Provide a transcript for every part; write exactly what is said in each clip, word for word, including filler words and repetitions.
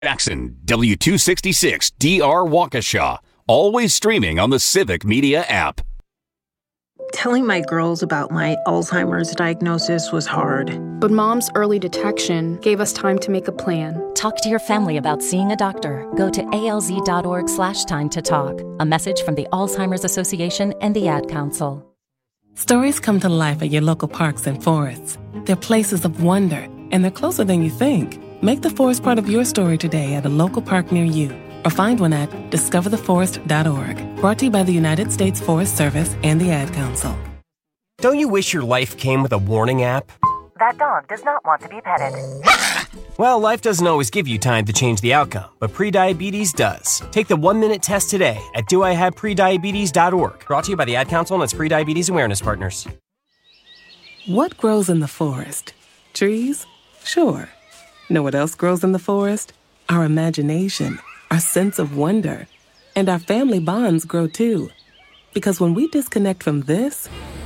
Jackson, W two sixty-six D R Waukesha. Always streaming on the Civic Media app. Telling my girls about my Alzheimer's diagnosis was hard. But Mom's early detection gave us time to make a plan. Talk to your family about seeing a doctor. Go to alz.org slash time to talk. A message from the Alzheimer's Association and the Ad Council. Stories come to life at your local parks and forests. They're places of wonder, and they're closer than you think. Make the forest part of your story today at a local park near you, or find one at discover the forest dot org. Brought to you by the United States Forest Service and the Ad Council. Don't you wish your life came with a warning app? That dog does not want to be petted. Well, life doesn't always give you time to change the outcome, but prediabetes does. Take the one-minute test today at do I have prediabetes dot org. Brought to you by the Ad Council and its Prediabetes Awareness Partners. What grows in the forest? Trees? Sure. Know what else grows in the forest? Our imagination, our sense of wonder, and our family bonds grow too. Because when we disconnect from this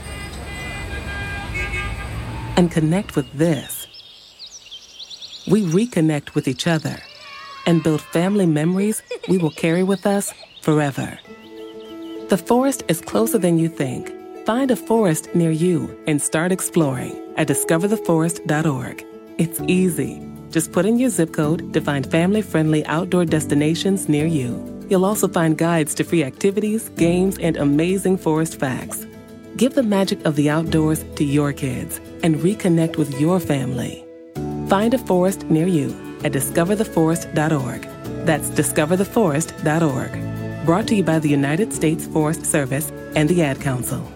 and connect with this, we reconnect with each other and build family memories we will carry with us forever. The forest is closer than you think. Find a forest near you and start exploring at discover the forest dot org. It's easy. Just put in your zip code to find family-friendly outdoor destinations near you. You'll also find guides to free activities, games, and amazing forest facts. Give the magic of the outdoors to your kids and reconnect with your family. Find a forest near you at discover the forest dot org. That's discover the forest dot org. Brought to you by the United States Forest Service and the Ad Council.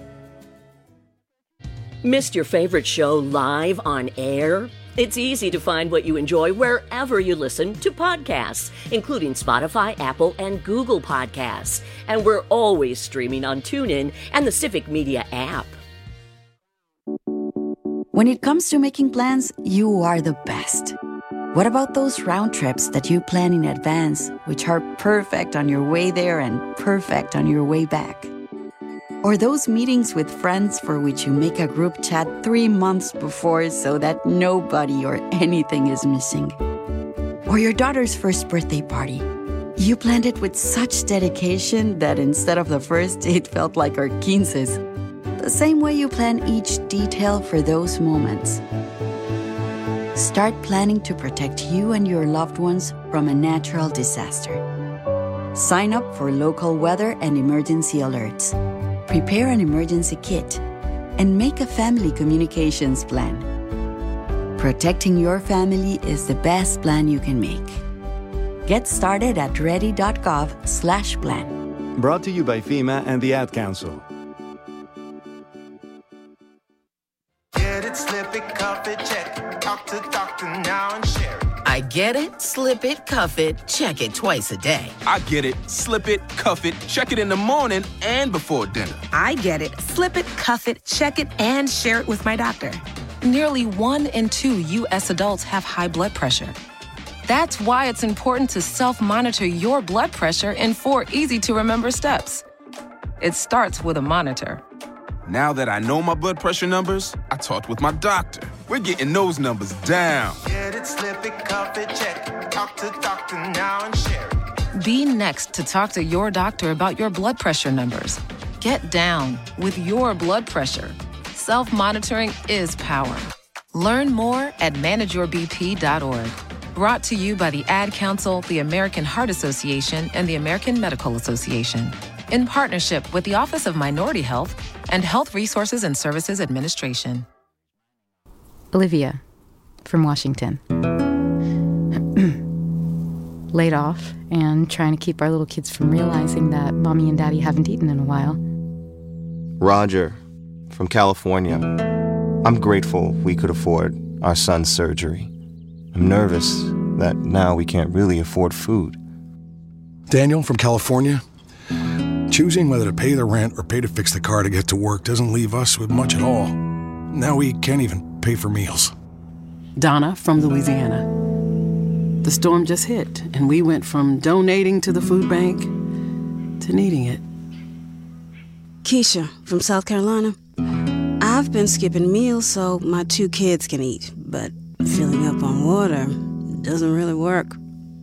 Missed your favorite show live on air? It's easy to find what you enjoy wherever you listen to podcasts, including Spotify, Apple, and Google Podcasts. And we're always streaming on TuneIn and the Civic Media app. When it comes to making plans, you are the best. What about those round trips that you plan in advance, which are perfect on your way there and perfect on your way back? Or those meetings with friends for which you make a group chat three months before so that nobody or anything is missing. Or your daughter's first birthday party. You planned it with such dedication that instead of the first, it felt like our quinces. The same way you plan each detail for those moments. Start planning to protect you and your loved ones from a natural disaster. Sign up for local weather and emergency alerts. Prepare an emergency kit, and make a family communications plan. Protecting your family is the best plan you can make. Get started at ready.gov slash plan. Brought to you by FEMA and the Ad Council. Get it, slip it, cuff it, check it. Talk to doctor now and share it. I get it, slip it, cuff it, check it twice a day. I get it, slip it, cuff it, check it in the morning and before dinner. I get it, slip it, cuff it, check it, and share it with my doctor. Nearly one in two U S adults have high blood pressure. That's why it's important to self-monitor your blood pressure in four easy-to-remember steps. It starts with a monitor. Now that I know my blood pressure numbers, I talked with my doctor. We're getting those numbers down. Get it, slip it, cuff it, check it. Talk to doctor now and share it. Be next to talk to your doctor about your blood pressure numbers. Get down with your blood pressure. Self-monitoring is power. Learn more at manage your b p dot org. Brought to you by the Ad Council, the American Heart Association, and the American Medical Association. In partnership with the Office of Minority Health and Health Resources and Services Administration. Olivia, from Washington. Laid off and trying to keep our little kids from realizing that mommy and daddy haven't eaten in a while. Roger, from California. I'm grateful we could afford our son's surgery. I'm nervous that now we can't really afford food. Daniel, from California. Choosing whether to pay the rent or pay to fix the car to get to work doesn't leave us with much at all. Now we can't even pay for meals. Donna from Louisiana. The storm just hit, and we went from donating to the food bank to needing it. Keisha from South Carolina. I've been skipping meals so my two kids can eat, but filling up on water doesn't really work.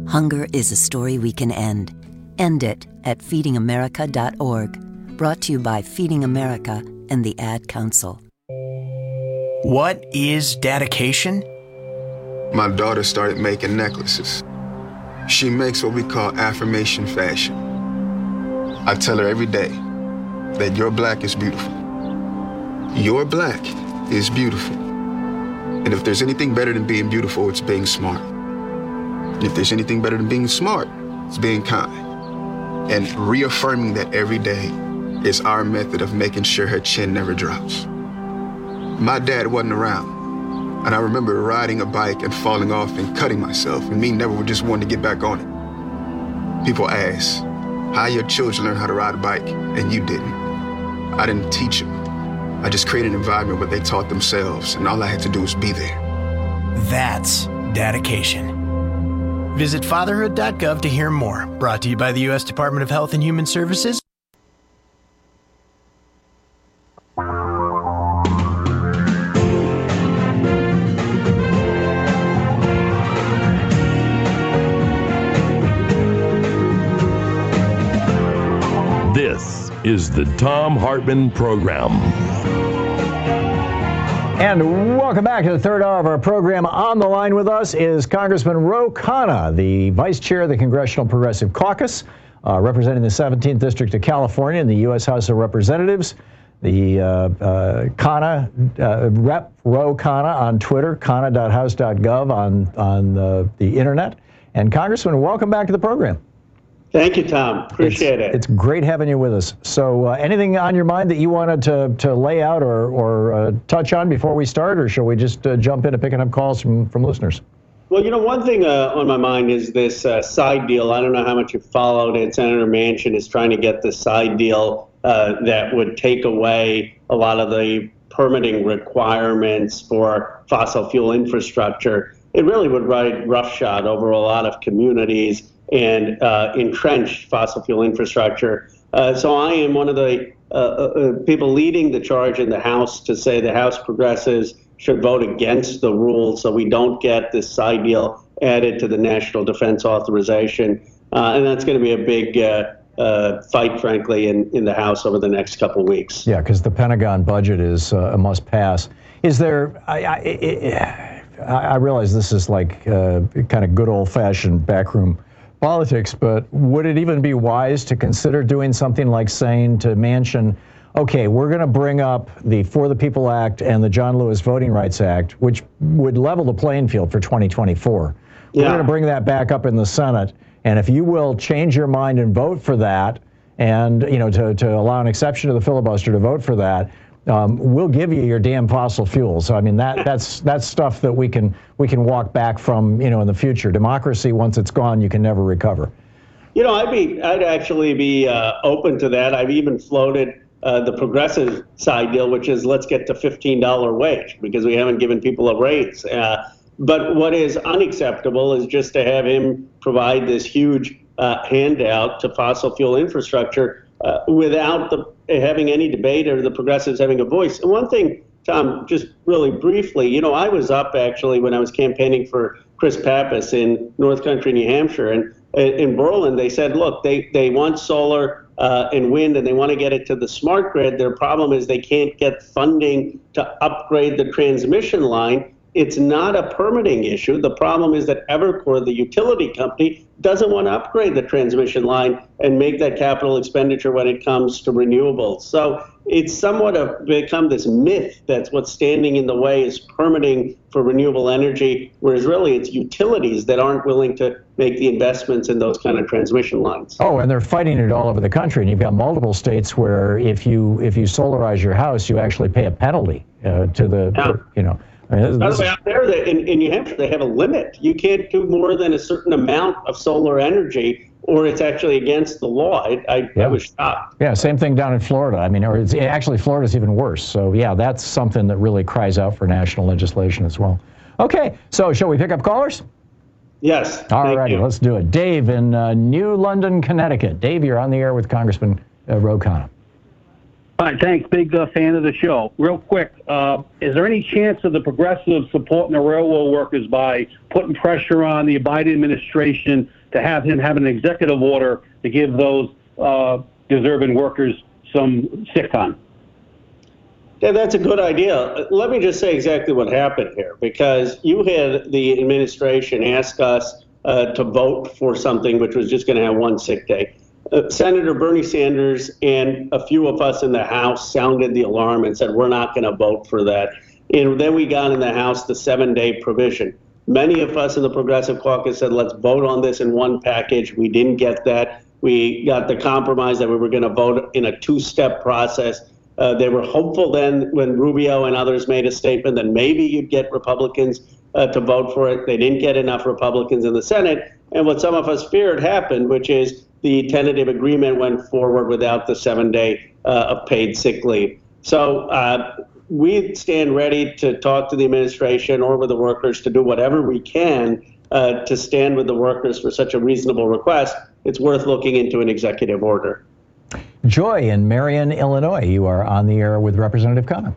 Hunger is a story we can end. End it at feeding america dot org. Brought to you by Feeding America and the Ad Council. What is dedication? My daughter started making necklaces. She makes what we call affirmation fashion. I tell her every day that your black is beautiful. Your black is beautiful. And if there's anything better than being beautiful, it's being smart. And if there's anything better than being smart, it's being kind. And reaffirming that every day is our method of making sure her chin never drops. My dad wasn't around, and I remember riding a bike and falling off and cutting myself, and me never just wanting to get back on it. People ask, how your children learn how to ride a bike, and you didn't. I didn't teach them. I just created an environment where they taught themselves, and all I had to do was be there. That's dedication. Visit fatherhood dot gov to hear more. Brought to you by the U S Department of Health and Human Services. This is the Thom Hartmann Program. And welcome back to the third hour of our program. On the line with us is Congressman Ro Khanna, the Vice Chair of the Congressional Progressive Caucus, uh, representing the seventeenth District of California in the U S House of Representatives. The uh, uh, Khanna, uh, Rep Ro Khanna on Twitter, khanna dot house dot gov on, on uh, the internet. And Congressman, welcome back to the program. Thank you, Tom. Appreciate it's, it. It's great having you with us. So uh, anything on your mind that you wanted to, to lay out or, or uh, touch on before we start, or shall we just uh, jump into picking up calls from, from listeners? Well, you know, one thing uh, on my mind is this uh, side deal. I don't know how much you followed it. Senator Manchin is trying to get the side deal uh, that would take away a lot of the permitting requirements for fossil fuel infrastructure. It really would ride roughshod over a lot of communities and uh, entrench fossil fuel infrastructure. Uh, so I am one of the uh, uh, people leading the charge in the House to say the House progressives should vote against the rule so we don't get this side deal added to the National Defense Authorization. Uh, and that's going to be a big uh, uh, fight, frankly, in, in the House over the next couple of weeks. Yeah, because the Pentagon budget is uh, a must pass. Is there, I, I, I, I realize this is like uh, kind of good old fashioned backroom politics, but would it even be wise to consider doing something like saying to Manchin, okay, we're going to bring up the For the People Act and the John Lewis Voting Rights Act, which would level the playing field for twenty twenty-four. Yeah. We're going to bring that back up in the Senate, and if you will change your mind and vote for that, and you know to, to allow an exception to the filibuster to vote for that, Um, we'll give you your damn fossil fuels. So, I mean, that that's that's stuff that we can we can walk back from, you know, in the future. Democracy, once it's gone, you can never recover. You know, I'd be I'd actually be uh, open to that. I've even floated uh, the progressive side deal, which is let's get to fifteen dollars wage because we haven't given people a raise. Uh, but what is unacceptable is just to have him provide this huge uh, handout to fossil fuel infrastructure uh, without the having any debate or the progressives having a voice. And one thing, Tom, just really briefly, you know, I was up actually when I was campaigning for Chris Pappas in North Country, New Hampshire, and in Berlin, they said, look, they, they want solar uh, and wind, and they want to get it to the smart grid. Their problem is they can't get funding to upgrade the transmission line. It's not a permitting issue. The problem is that Evercore, the utility company, doesn't want to upgrade the transmission line and make that capital expenditure when it comes to renewables. So it's somewhat of become this myth that's what's standing in the way is permitting for renewable energy, whereas really it's utilities that aren't willing to make the investments in those kind of transmission lines. Oh, and they're fighting it all over the country. And you've got multiple states where if you if you solarize your house, you actually pay a penalty uh, to the, yeah. you know. I mean, By the way, out there they, in, in New Hampshire, they have a limit. You can't do more than a certain amount of solar energy, or it's actually against the law. I, I, yeah. I was shocked. Yeah, same thing down in Florida. I mean, or it's, actually, Florida's even worse. So, yeah, that's something that really cries out for national legislation as well. Okay, so shall we pick up callers? Yes. All righty, let's do it. Dave in uh, New London, Connecticut. Dave, you're on the air with Congressman uh, Ro Khanna. Hi, thanks. Big uh, fan of the show. Real quick, uh, is there any chance of the progressives supporting the railroad workers by putting pressure on the Biden administration to have him have an executive order to give those uh, deserving workers some sick time. Yeah, that's a good idea. Let me just say exactly what happened here, because you had the administration ask us uh, to vote for something which was just going to have one sick day. Uh, Senator Bernie Sanders and a few of us in the House sounded the alarm and said, we're not going to vote for that. And then we got in the House the seven-day provision. Many of us in the Progressive Caucus said, let's vote on this in one package. We didn't get that. We got the compromise that we were going to vote in a two-step process. Uh, they were hopeful then when Rubio and others made a statement that maybe you'd get Republicans uh, to vote for it. They didn't get enough Republicans in the Senate. And what some of us feared happened, which is the tentative agreement went forward without the seven-day uh, of paid sick leave. So uh, we stand ready to talk to the administration or with the workers to do whatever we can uh, to stand with the workers for such a reasonable request. It's worth looking into an executive order. Joy in Marion, Illinois. You are on the air with Representative Khanna.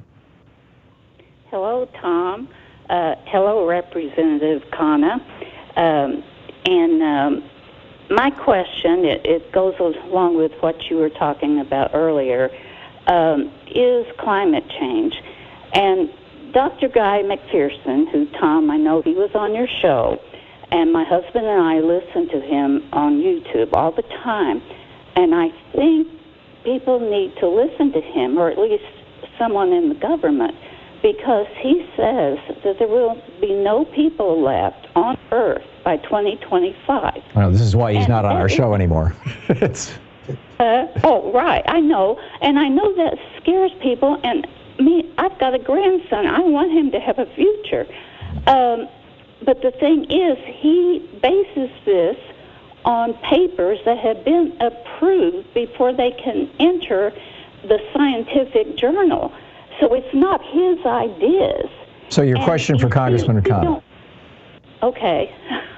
Hello, Tom. Uh, hello, Representative Khanna. Um, and um, my question, it, it goes along with what you were talking about earlier, um, is climate change. And Doctor Guy McPherson, who, Tom, I know he was on your show, and my husband and I listen to him on YouTube all the time. And I think people need to listen to him, or at least someone in the government, because he says that there will be no people left on Earth by twenty twenty-five. Well, this is why he's and not on our show anymore. it's... uh, oh, right, I know. And I know that scares people, and me, I've got a grandson. I want him to have a future. Um, but the thing is, he bases this on papers that have been approved before they can enter the scientific journal. So it's not his ideas. So your and question for Congressman Khanna. Okay.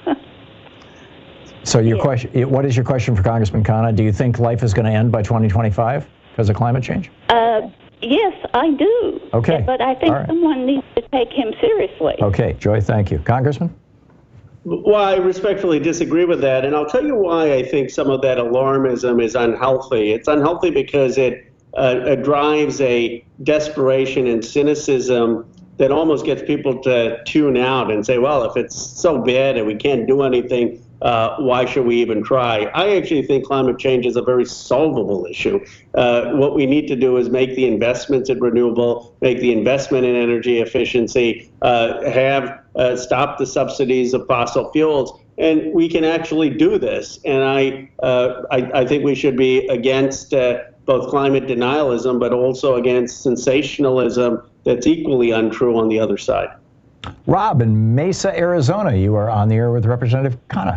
So your yeah. question, what is your question for Congressman Khanna? Do you think life is going to end by twenty twenty-five because of climate change? Uh, yes, I do. Okay. But I think right. someone needs to take him seriously. Okay, Joy, thank you. Congressman? Well, I respectfully disagree with that, and I'll tell you why I think some of that alarmism is unhealthy. It's unhealthy because it, uh, it drives a desperation and cynicism that almost gets people to tune out and say, well, if it's so bad and we can't do anything, uh, why should we even try? I actually think climate change is a very solvable issue. Uh, what we need to do is make the investments in renewable, make the investment in energy efficiency, uh, have uh, stop the subsidies of fossil fuels, and we can actually do this. And I, uh, I, I think we should be against uh, both climate denialism, but also against sensationalism that's equally untrue on the other side. Rob in Mesa, Arizona, you are on the air with Representative Khanna.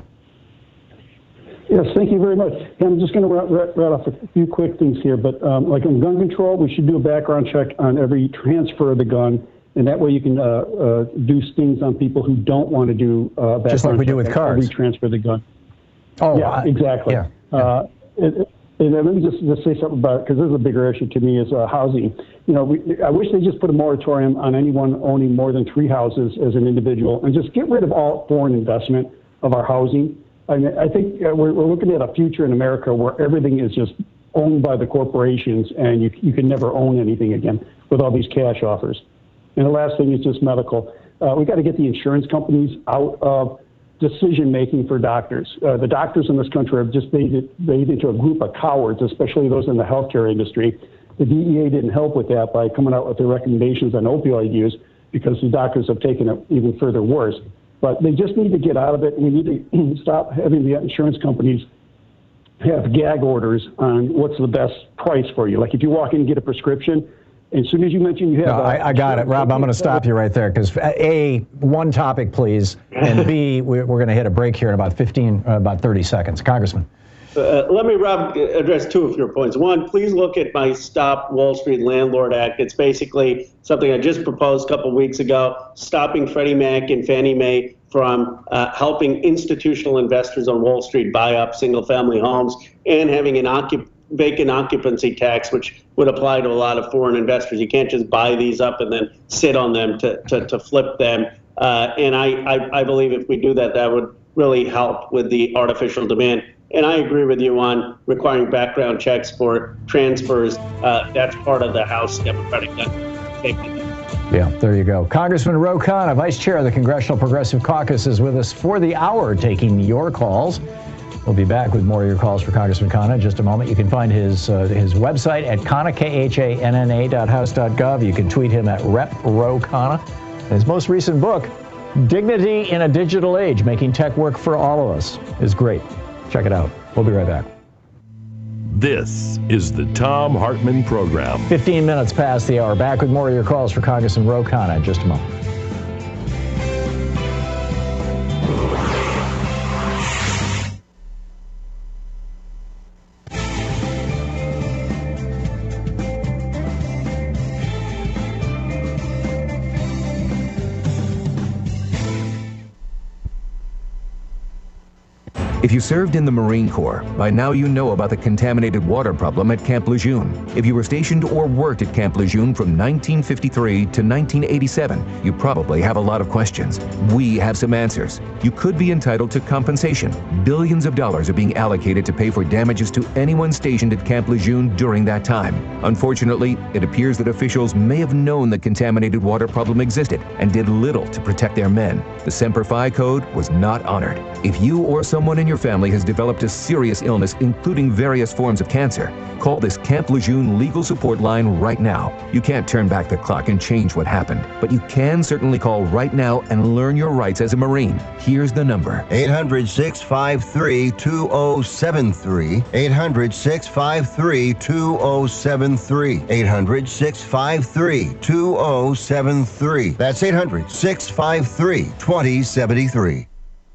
Yes, thank you very much. I'm just going to write off a few quick things here, but um, like on gun control, we should do a background check on every transfer of the gun, and that way you can uh, uh, do stings on people who don't want to do uh, background just like we do with cars. Every transfer of the gun. Oh, yeah, I, exactly. Yeah, yeah. Uh, it, And let me just, just say something about it, because this is a bigger issue to me, is uh, housing. You know, we, I wish they just put a moratorium on anyone owning more than three houses as an individual, and just get rid of all foreign investment of our housing. I mean, I think uh, we're, we're looking at a future in America where everything is just owned by the corporations, and you, you can never own anything again with all these cash offers. And the last thing is just medical. Uh, we got to get the insurance companies out of decision-making for doctors. Uh, the doctors in this country have just made it made into a group of cowards, especially those in the healthcare industry. The D E A didn't help with that by coming out with their recommendations on opioid use, because the doctors have taken it even further worse. But they just need to get out of it. We need to stop having the insurance companies have gag orders on what's the best price for you. Like if you walk in and get a prescription, as soon as you mention you have... No, I, I got it. Rob, I'm going to stop you right there, because A, one topic, please, and B, we're, we're going to hit a break here in about fifteen, uh, about thirty seconds. Congressman. Uh, let me, Rob, address two of your points. One, please look at my Stop Wall Street Landlord Act. It's basically something I just proposed a couple of weeks ago, stopping Freddie Mac and Fannie Mae from uh, helping institutional investors on Wall Street buy up single-family homes, and having an occup- vacant occupancy tax, which would apply to a lot of foreign investors. You can't just buy these up and then sit on them to, to, to flip them. Uh, and I, I, I believe if we do that, that would really help with the artificial demand. And I agree with you on requiring background checks for transfers. Uh, that's part of the House Democratic safety. Yeah, there you go. Congressman Ro Khanna, Vice Chair of the Congressional Progressive Caucus, is with us for the hour taking your calls. We'll be back with more of your calls for Congressman Khanna in just a moment. You can find his uh, his website at Khanna, K H A N N A dot house dot gov. You can tweet him at Rep Ro Khanna. His most recent book, Dignity in a Digital Age, Making Tech Work for All of Us, is great. Check it out. We'll be right back. This is the Thom Hartmann Program. fifteen minutes past the hour. Back with more of your calls for Congressman Ro Khanna in just a moment. If you served in the Marine Corps, by now you know about the contaminated water problem at Camp Lejeune. If you were stationed or worked at Camp Lejeune from nineteen fifty-three to nineteen eighty-seven, you probably have a lot of questions. We have some answers. You could be entitled to compensation. Billions of dollars are being allocated to pay for damages to anyone stationed at Camp Lejeune during that time. Unfortunately, it appears that officials may have known the contaminated water problem existed and did little to protect their men. The Semper Fi Code was not honored. If you or someone in your family has developed a serious illness, including various forms of cancer, call this Camp Lejeune legal support line right now. You can't turn back the clock and change what happened, but you can certainly call right now and learn your rights as a Marine. Here's the number. eight hundred, six five three, two oh seven three. eight hundred, six five three, two oh seven three. eight hundred, six five three, two oh seven three. That's eight hundred, six five three, two oh seven three.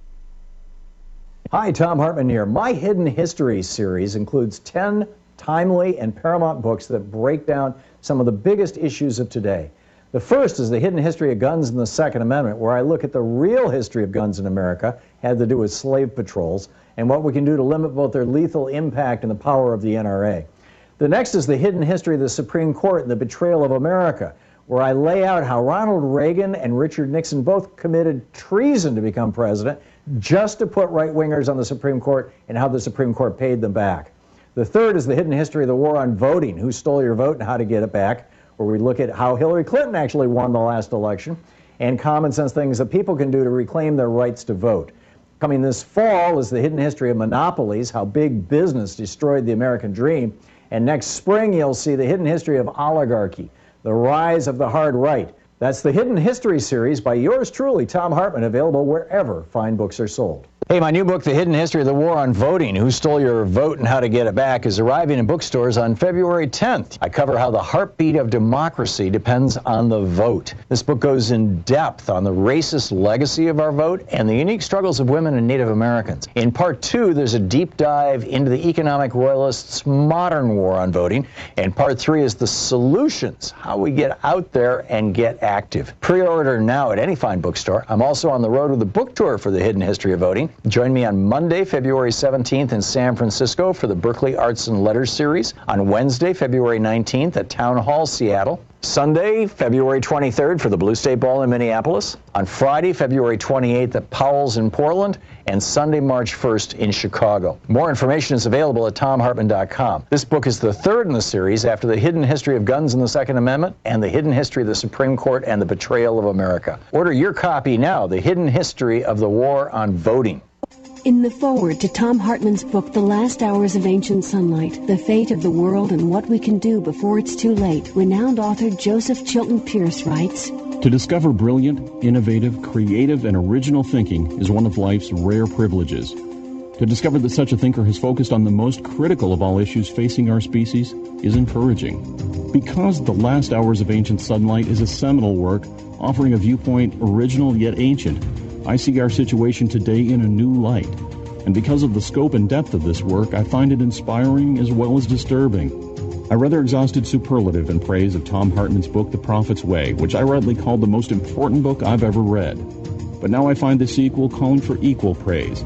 Hi, Thom Hartmann here. My Hidden History series includes ten timely and paramount books that break down some of the biggest issues of today. The first is The Hidden History of Guns and the Second Amendment, where I look at the real history of guns in America, had to do with slave patrols, and what we can do to limit both their lethal impact and the power of the N R A. The next is The Hidden History of the Supreme Court and the Betrayal of America, where I lay out how Ronald Reagan and Richard Nixon both committed treason to become president, just to put right-wingers on the Supreme Court and how the Supreme Court paid them back. The third is The Hidden History of the War on Voting, Who Stole Your Vote and How to Get It Back, where we look at how Hillary Clinton actually won the last election, and common sense things that people can do to reclaim their rights to vote. Coming this fall is The Hidden History of Monopolies, How Big Business Destroyed the American Dream, and next spring you'll see The Hidden History of Oligarchy, The Rise of the Hard Right. That's the Hidden History series by yours truly, Thom Hartmann, available wherever fine books are sold. Hey, my new book, The Hidden History of the War on Voting, Who Stole Your Vote and How to Get It Back, is arriving in bookstores on February tenth. I cover how the heartbeat of democracy depends on the vote. This book goes in depth on the racist legacy of our vote and the unique struggles of women and Native Americans. In part two, there's a deep dive into the economic royalists' modern war on voting. And part three is the solutions, how we get out there and get active. Pre-order now at any fine bookstore. I'm also on the road with a book tour for The Hidden History of Voting. Join me on Monday, February seventeenth in San Francisco for the Berkeley Arts and Letters series. On Wednesday, February nineteenth at Town Hall, Seattle. Sunday, February twenty-third for the Blue State Ball in Minneapolis. On Friday, February twenty-eighth at Powell's in Portland. And Sunday, March first in Chicago. More information is available at Thom Hartmann dot com. This book is the third in the series after The Hidden History of Guns and the Second Amendment and The Hidden History of the Supreme Court and the Betrayal of America. Order your copy now, The Hidden History of the War on Voting. In the foreword to Thom Hartmann's book, The Last Hours of Ancient Sunlight, The Fate of the World and What We Can Do Before It's Too Late, renowned author Joseph Chilton Pearce writes, To discover brilliant, innovative, creative, and original thinking is one of life's rare privileges. To discover that such a thinker has focused on the most critical of all issues facing our species is encouraging. Because The Last Hours of Ancient Sunlight is a seminal work offering a viewpoint original yet ancient, I see our situation today in a new light. And because of the scope and depth of this work, I find it inspiring as well as disturbing. I rather exhausted superlative in praise of Thom Hartmann's book, The Prophet's Way, which I rightly called the most important book I've ever read. But now I find the sequel calling for equal praise.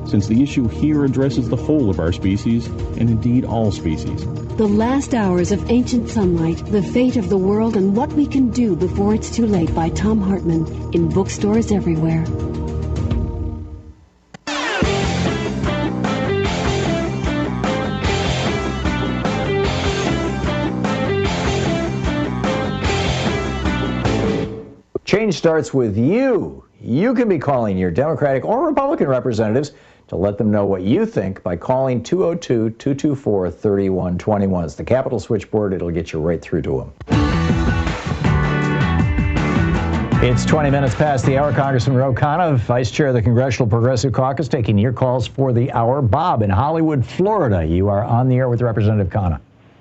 since the issue here addresses the whole of our species, and indeed all species. The Last Hours of Ancient Sunlight, The Fate of the World and What We Can Do Before It's Too Late by Tom Hartman, in bookstores everywhere. Change starts with you. You can be calling your Democratic or Republican representatives to let them know what you think by calling two oh two, two two four, three one two one. It's the Capitol switchboard. It'll get you right through to them. It's twenty minutes past the hour. Congressman Ro Khanna, Vice Chair of the Congressional Progressive Caucus, taking your calls for the hour. Bob in Hollywood, Florida, you are on the air with Representative Khanna.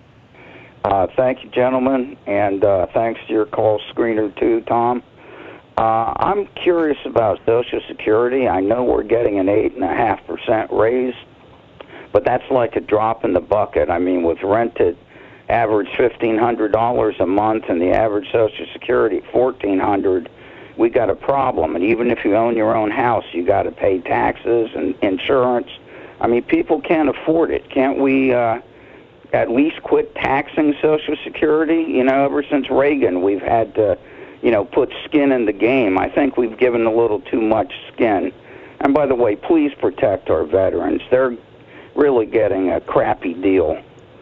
Uh, thank you, gentlemen, and uh, thanks to your call screener, too, Tom. Uh, I'm curious about Social Security. I know we're getting an eight point five percent raise, but that's like a drop in the bucket. I mean, with rent at average fifteen hundred dollars a month and the average Social Security fourteen hundred dollars, we got a problem. And even if you own your own house, you got to pay taxes and insurance. I mean, people can't afford it. Can't we uh, at least quit taxing Social Security? You know, ever since Reagan, we've had to, you know, put skin in the game. I think we've given a little too much skin. And by the way, please protect our veterans. They're really getting a crappy deal.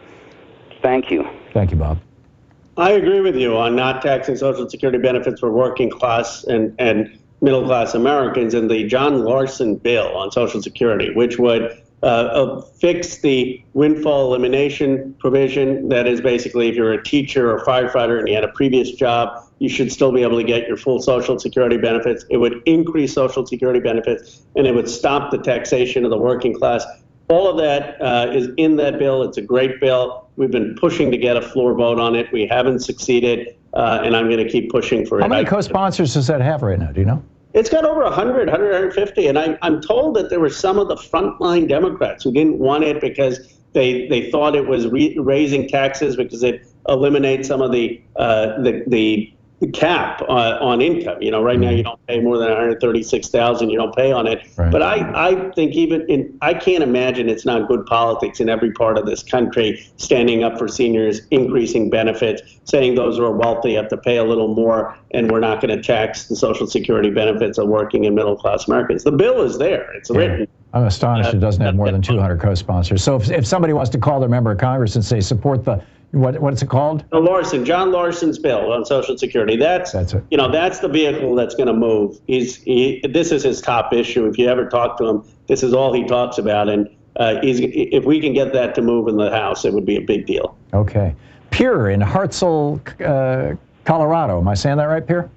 Thank you. Thank you, Bob. I agree with you on not taxing Social Security benefits for working class and, and middle class Americans in the John Larson bill on Social Security, which would uh, uh, fix the windfall elimination provision. That is basically if you're a teacher or firefighter and you had a previous job, you should still be able to get your full Social Security benefits. It would increase Social Security benefits, and it would stop the taxation of the working class. All of that uh, is in that bill. It's a great bill. We've been pushing to get a floor vote on it. We haven't succeeded, uh, and I'm going to keep pushing for it. How many co-sponsors does that have right now? Do you know? It's got over one hundred, one hundred fifty, and I, I'm told that there were some of the frontline Democrats who didn't want it because they they thought it was re- raising taxes because it eliminates some of the uh, the the the cap uh, on income. You know, right now you don't pay more than one hundred thirty-six thousand dollars. You don't pay on it. Right. But I, I think even in, I can't imagine it's not good politics in every part of this country, standing up for seniors, increasing benefits, saying those who are wealthy have to pay a little more, and we're not going to tax the Social Security benefits of working and middle class Americans. The bill is there. It's yeah. written. I'm astonished uh, it doesn't have more than two hundred co-sponsors. So if, if somebody wants to call their member of Congress and say support the What what's it called? The Larson, John Larson's bill on Social Security. That's, that's it. You know, that's the vehicle that's going to move. He's he, this is his top issue. If you ever talk to him, this is all he talks about. And uh, he's if we can get that to move in the House, it would be a big deal. Okay, Pierre in Hartselle, uh, Colorado. Am I saying that right, Pierre?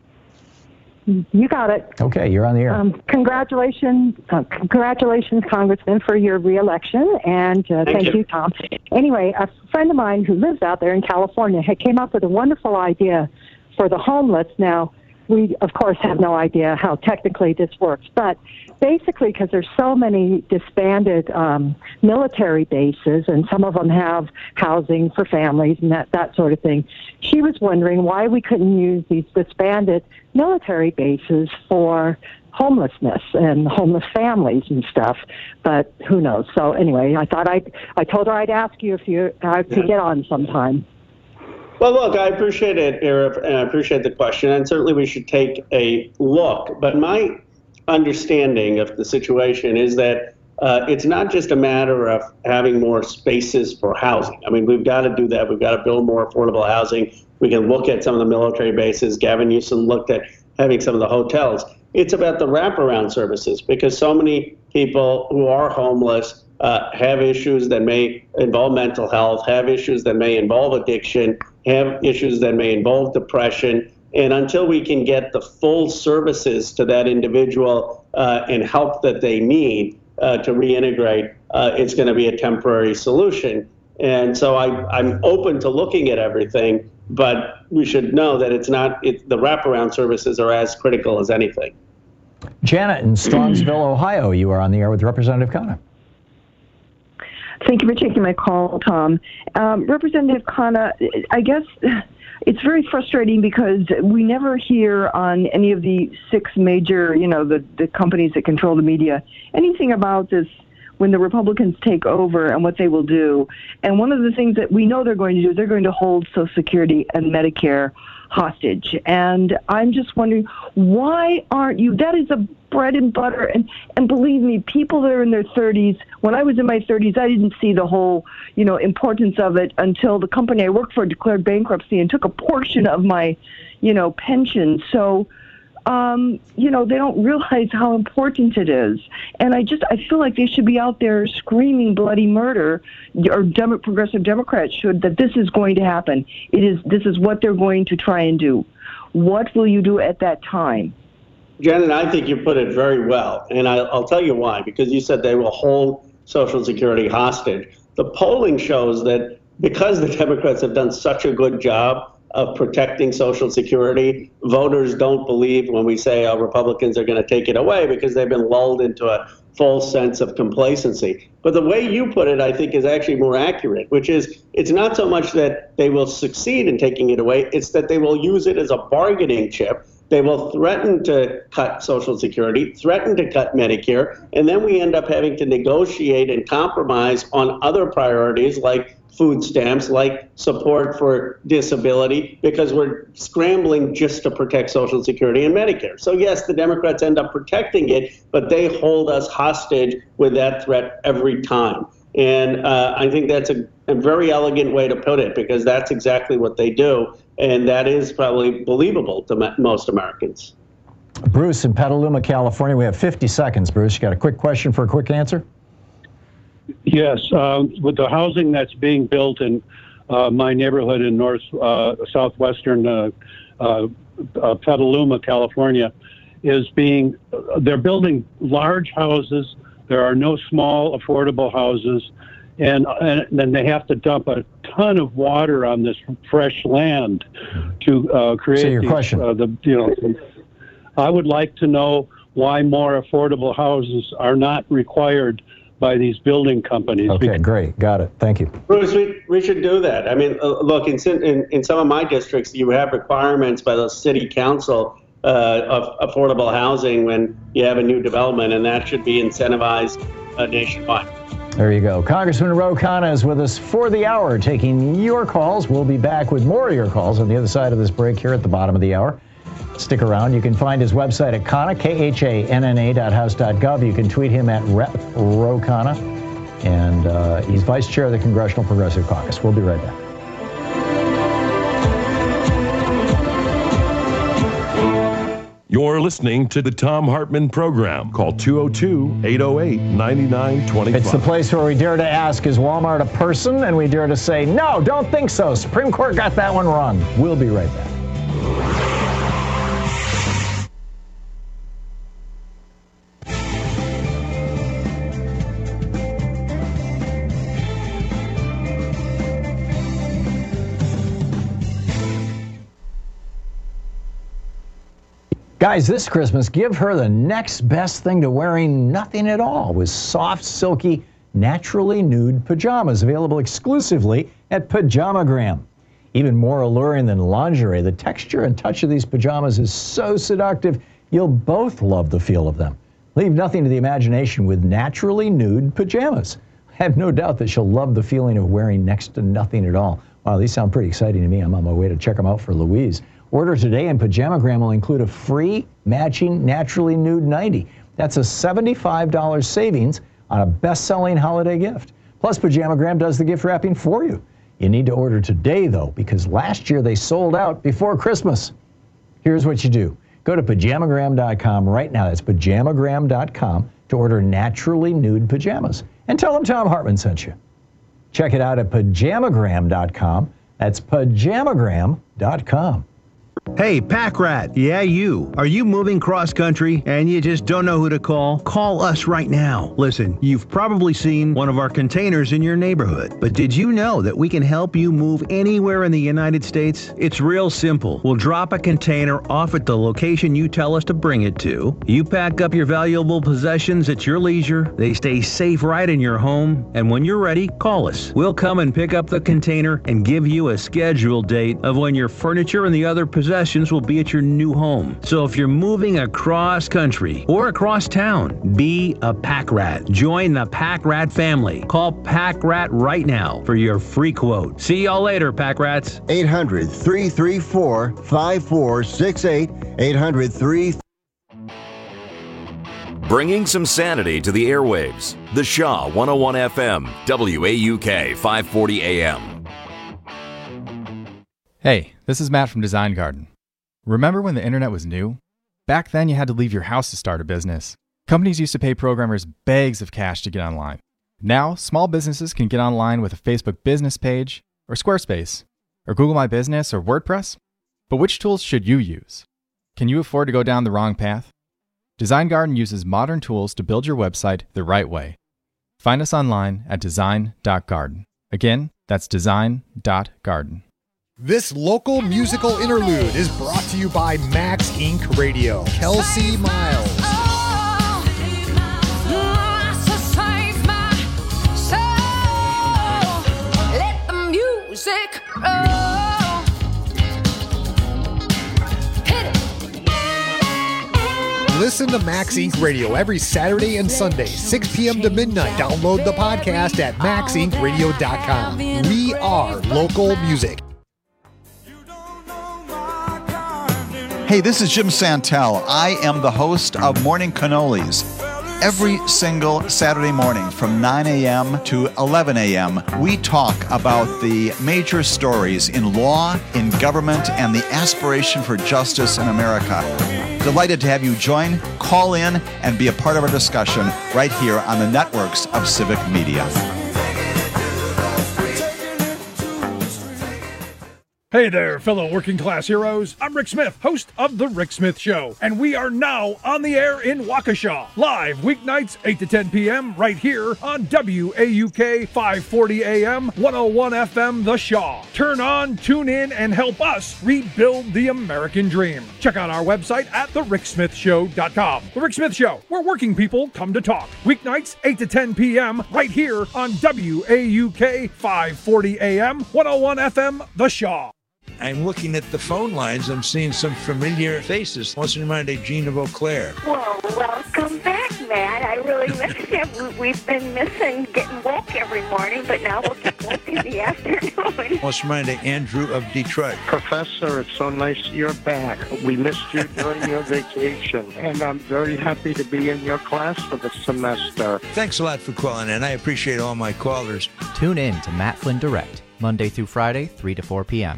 You got it. Okay, you're on the air. Um, congratulations, uh, congratulations, Congressman, for your reelection, and uh, thank, thank you. you, Tom. Anyway, a friend of mine who lives out there in California had came up with a wonderful idea for the homeless. Now, we, of course, have no idea how technically this works, but basically, because there's so many disbanded um, military bases, and some of them have housing for families and that, that sort of thing, she was wondering why we couldn't use these disbanded military bases for homelessness and homeless families and stuff, but who knows. So anyway, I thought I'd, I told her I'd ask you if you uh, could get on sometime. Well, look, I appreciate it, Eric, and I appreciate the question, and certainly we should take a look. But my understanding of the situation is that uh, it's not just a matter of having more spaces for housing. I mean, we've got to do that. We've got to build more affordable housing. We can look at some of the military bases. Gavin Newsom looked at having some of the hotels. It's about the wraparound services, because so many people who are homeless uh, have issues that may involve mental health, have issues that may involve addiction, have issues that may involve depression. And until we can get the full services to that individual uh, and help that they need uh, to reintegrate, uh, it's going to be a temporary solution. And so I, I'm open to looking at everything, but we should know that it's not, it, the wraparound services are as critical as anything. Janet in Strongsville, Ohio, you are on the air with Representative Khanna. Thank you for taking my call, Tom. Um, Representative Khanna, I guess it's very frustrating because we never hear on any of the six major, you know, the, the companies that control the media, anything about this when the Republicans take over and what they will do. And one of the things that we know they're going to do, they're going to hold Social Security and Medicare hostage. And I'm just wondering, why aren't you? That is a bread and butter. And, and believe me, people that are in their thirties, when I was in my thirties, I didn't see the whole, you know, importance of it until the company I worked for declared bankruptcy and took a portion of my, you know, pension. So, um, you know, they don't realize how important it is. And I just, I feel like they should be out there screaming bloody murder, or Demo- progressive Democrats should, that this is going to happen. It is, this is what they're going to try and do. What will you do at that time? Janet, I think you put it very well, and I, I'll tell you why. Because you said they will hold Social Security hostage. The polling shows that because the Democrats have done such a good job of protecting Social Security, voters don't believe when we say oh, Republicans are going to take it away because they've been lulled into a false sense of complacency. But the way you put it, I think, is actually more accurate, which is it's not so much that they will succeed in taking it away, it's that they will use it as a bargaining chip. They will threaten to cut Social Security, threaten to cut Medicare, and then we end up having to negotiate and compromise on other priorities like food stamps, like support for disability, because we're scrambling just to protect Social Security and Medicare. So yes, the Democrats end up protecting it, but they hold us hostage with that threat every time. And uh, I think that's a, a very elegant way to put it, because that's exactly what they do. And that is probably believable to m- most Americans. Bruce in Petaluma, California. We have fifty seconds, Bruce. You got a quick question for a quick answer? Yes, uh, with the housing that's being built in uh, my neighborhood in north, uh, southwestern uh, uh, uh, Petaluma, California, is being, uh, they're building large houses. There are no small, affordable houses. And, and then they have to dump a ton of water on this fresh land to uh, create so your these, question. Uh, the, you know, I would like to know why more affordable houses are not required by these building companies. Okay, great. Got it. Thank you. Bruce, we, we should do that. I mean, uh, look, in, in in some of my districts, you have requirements by the city council uh, of affordable housing when you have a new development, and that should be incentivized uh, nationwide. There you go. Congressman Ro Khanna is with us for the hour, taking your calls. We'll be back with more of your calls on the other side of this break here at the bottom of the hour. Stick around. You can find his website at Khanna, K H A N N A dot house dot gov. You can tweet him at Rep Ro Khanna. And uh, he's vice chair of the Congressional Progressive Caucus. We'll be right back. You're listening to the Thom Hartmann Program. Call two oh two, eight oh eight, nine nine two five. It's the place where we dare to ask, is Walmart a person? And we dare to say, no, don't think so. Supreme Court got that one wrong. We'll be right back. Guys, this Christmas, give her the next best thing to wearing nothing at all with soft, silky, naturally nude pajamas available exclusively at Pajamagram. Even more alluring than lingerie, the texture and touch of these pajamas is so seductive, you'll both love the feel of them. Leave nothing to the imagination with naturally nude pajamas. I have no doubt that she'll love the feeling of wearing next to nothing at all. Wow, these sound pretty exciting to me. I'm on my way to check them out for Louise. Order today, and Pajamagram will include a free matching naturally nude nightie. That's a seventy-five dollars savings on a best-selling holiday gift. Plus, Pajamagram does the gift wrapping for you. You need to order today, though, because last year they sold out before Christmas. Here's what you do. Go to pajamagram dot com right now. That's pajamagram dot com to order naturally nude pajamas. And tell them Thom Hartmann sent you. Check it out at pajamagram dot com. That's pajamagram dot com. Hey, Pack Rat. Yeah, you. Are you moving cross country and you just don't know who to call? Call us right now. Listen, you've probably seen one of our containers in your neighborhood, but did you know that we can help you move anywhere in the United States? It's real simple. We'll drop a container off at the location you tell us to bring it to. You pack up your valuable possessions at your leisure. They stay safe right in your home, and when you're ready, call us. We'll come and pick up the container and give you a scheduled date of when your furniture and the other possessions will be at your new home. So if you're moving across country or across town, be a Pack Rat. Join the Pack Rat family. Call Pack Rat right now for your free quote. See y'all later, Pack Rats. eight hundred, three three four, five four six eight. eight hundred, three Bringing some sanity to the airwaves. The Shaw one oh one F M, W A U K five forty A M. Hey, this is Matt from Design Garden. Remember when the internet was new? Back then you had to leave your house to start a business. Companies used to pay programmers bags of cash to get online. Now, small businesses can get online with a Facebook business page, or Squarespace, or Google My Business, or WordPress. But which tools should you use? Can you afford to go down the wrong path? Design Garden uses modern tools to build your website the right way. Find us online at design dot garden. Again, that's design dot garden. This local musical interlude is brought to you by Max Incorporated. Radio. Kelsey Miles. Let the music roll. Hit it. Listen to Max Incorporated. Radio every Saturday and Sunday, six p.m. to midnight. Download the podcast at max inc radio dot com. We are local music. Hey, this is Jim Santel. I am the host of Morning Cannolis. Every single Saturday morning from nine a.m. to eleven a.m., we talk about the major stories in law, in government, and the aspiration for justice in America. Delighted to have you join, call in, and be a part of our discussion right here on the networks of Civic Media. Hey there, fellow working class heroes. I'm Rick Smith, host of The Rick Smith Show, and we are now on the air in Waukesha, live weeknights eight to ten p.m. right here on W A U K five forty A M, one oh one F M The Shaw. Turn on, tune in, and help us rebuild the American dream. Check out our website at the rick smith show dot com. The Rick Smith Show, where working people come to talk. Weeknights eight to ten p.m. right here on W A U K five forty A M, one oh one F M The Shaw. I'm looking at the phone lines. I'm seeing some familiar faces. What's in mind of Gina Beauclair? Well, welcome back, Matt. I really miss you. We've been missing getting woke every morning, but now we'll get woke in the afternoon. What's in mind of Andrew of Detroit? Professor, it's so nice you're back. We missed you during your vacation, and I'm very happy to be in your class for the semester. Thanks a lot for calling in. I appreciate all my callers. Tune in to Matt Flynn Direct, Monday through Friday, three to four p.m.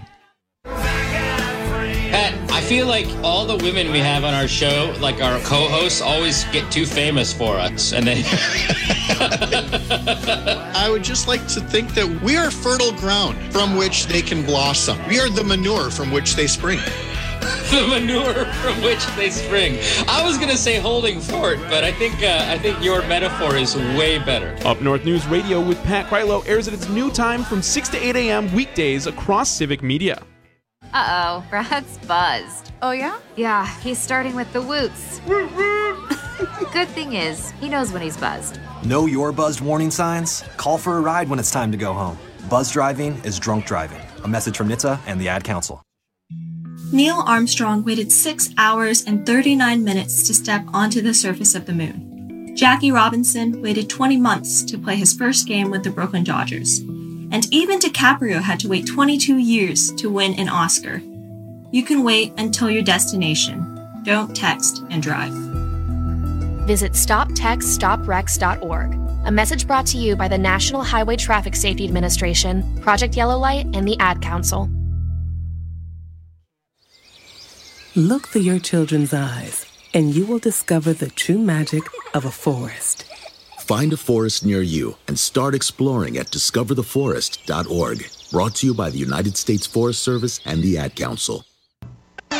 Pat, I feel like all the women we have on our show, like our co-hosts, always get too famous for us. And then I would just like to think that we are fertile ground from which they can blossom. We are the manure from which they spring. The manure from which they spring. I was going to say holding fort, but I think uh, I think your metaphor is way better. Up North News Radio with Pat Krylo airs at its new time from six to eight a.m. weekdays across Civic Media. Uh-oh, Brad's buzzed. Oh, yeah? Yeah, he's starting with the woots. Good thing is, he knows when he's buzzed. Know your buzzed warning signs? Call for a ride when it's time to go home. Buzz driving is drunk driving. A message from N H T S A and the Ad Council. Neil Armstrong waited six hours and thirty-nine minutes to step onto the surface of the moon. Jackie Robinson waited twenty months to play his first game with the Brooklyn Dodgers. And even DiCaprio had to wait twenty-two years to win an Oscar. You can wait until your destination. Don't text and drive. Visit stop text stop wrecks dot org. A message brought to you by the National Highway Traffic Safety Administration, Project Yellow Light, and the Ad Council. Look through your children's eyes, and you will discover the true magic of a forest. Find a forest near you and start exploring at discover the forest dot org. Brought to you by the United States Forest Service and the Ad Council.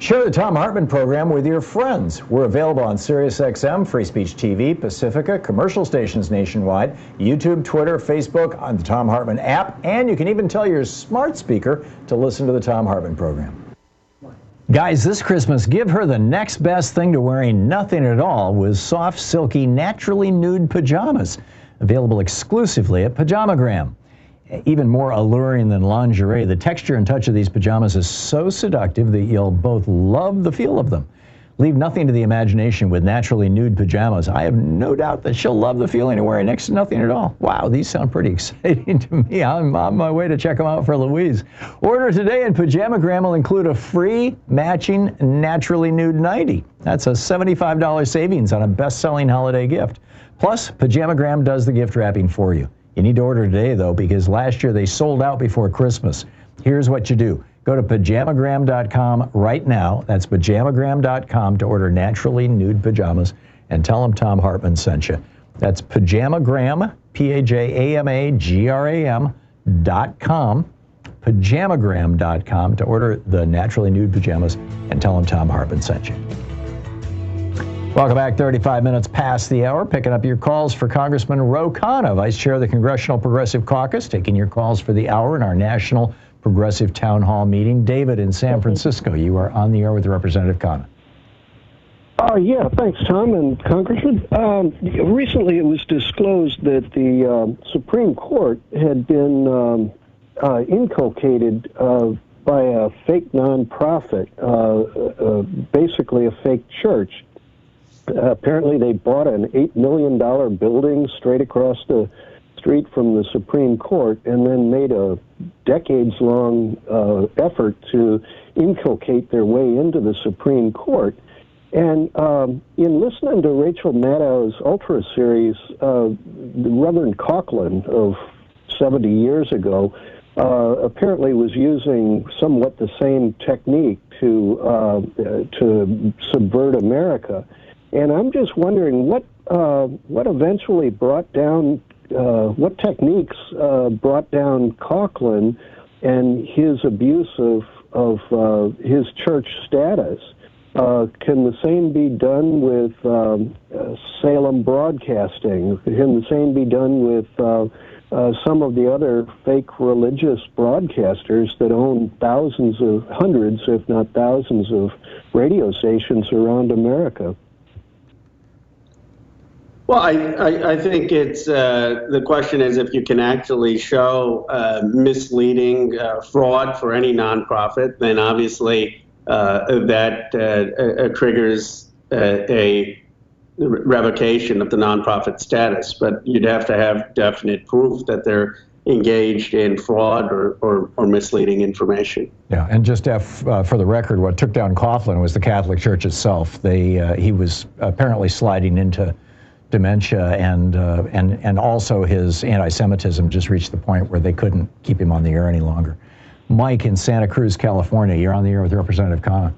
Share the Thom Hartmann program with your friends. We're available on SiriusXM, Free Speech T V, Pacifica, commercial stations nationwide, YouTube, Twitter, Facebook, on the Thom Hartmann app, and you can even tell your smart speaker to listen to the Thom Hartmann program. Guys, this Christmas, give her the next best thing to wearing nothing at all with soft, silky, naturally nude pajamas. Available exclusively at Pajamagram. Even more alluring than lingerie, the texture and touch of these pajamas is so seductive that you'll both love the feel of them. Leave nothing to the imagination with naturally nude pajamas. I have no doubt that she'll love the feeling of wearing next to nothing at all. Wow, these sound pretty exciting to me. I'm on my way to check them out for Louise. Order today and Pajamagram will include a free matching naturally nude nightie. That's a seventy-five dollars savings on a best-selling holiday gift. Plus, Pajamagram does the gift wrapping for you. You need to order today, though, because last year they sold out before Christmas. Here's what you do. Go to pajamagram dot com right now. That's pajamagram dot com to order naturally nude pajamas and tell them Thom Hartmann sent you. That's Pajamagram, P A J A M A G R A M dot com, pajamagram dot com to order the naturally nude pajamas and tell them Thom Hartmann sent you. Welcome back, thirty-five minutes past the hour. Picking up your calls for Congressman Ro Khanna, Vice Chair of the Congressional Progressive Caucus, taking your calls for the hour in our National Progressive Town Hall meeting. David in San Francisco, you are on the air with Representative Khanna. Uh, yeah, thanks, Tom and Congressman. Um, recently it was disclosed that the uh, Supreme Court had been um, uh, inculcated uh, by a fake nonprofit, uh, uh, basically a fake church. Uh, apparently they bought an eight million dollars building straight across the street from the Supreme Court and then made a decades-long uh, effort to inculcate their way into the Supreme Court. And um, in listening to Rachel Maddow's Ultra series, uh, Reverend Coughlin of seventy years ago uh, apparently was using somewhat the same technique to uh, to subvert America. And I'm just wondering what uh, what eventually brought down, uh, what techniques uh, brought down Coughlin and his abuse of, of uh, his church status. Uh, can the same be done with um, uh, Salem Broadcasting? Can the same be done with uh, uh, some of the other fake religious broadcasters that own thousands of, hundreds, if not thousands of radio stations around America? Well, I, I, I think it's uh, the question is if you can actually show uh, misleading uh, fraud for any nonprofit, then obviously uh, that uh, uh, triggers uh, a revocation of the nonprofit status. But you'd have to have definite proof that they're engaged in fraud or, or, or misleading information. Yeah, and just F, uh, for the record, what took down Coughlin was the Catholic Church itself. They uh, he was apparently sliding into dementia, and uh, and and also his anti-Semitism just reached the point where they couldn't keep him on the air any longer. Mike in Santa Cruz, California, you're on the air with Representative Khanna.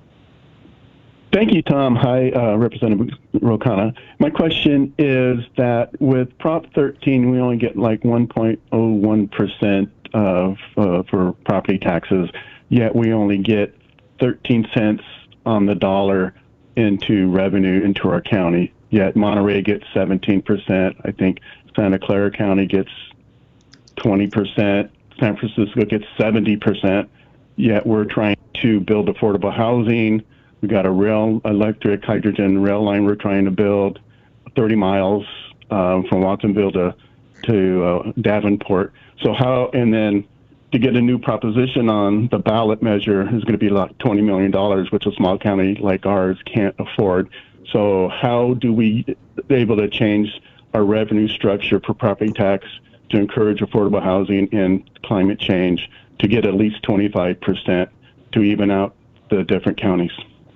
Thank you, Tom. Hi, uh, Representative Ro Khanna. My question is that with Prop thirteen, we only get like one point oh one percent of uh, for property taxes, yet we only get thirteen cents on the dollar into revenue into our county. Yet Monterey gets seventeen percent. I think Santa Clara County gets twenty percent. San Francisco gets seventy percent. Yet we're trying to build affordable housing. We got a rail, electric hydrogen rail line we're trying to build, thirty miles uh, from Watsonville to to uh, Davenport. So how, and then to get a new proposition on the ballot measure is going to be like twenty million dollars, which a small county like ours can't afford. So how do we be able to change our revenue structure for property tax to encourage affordable housing and climate change to get at least twenty-five percent to even out the different counties?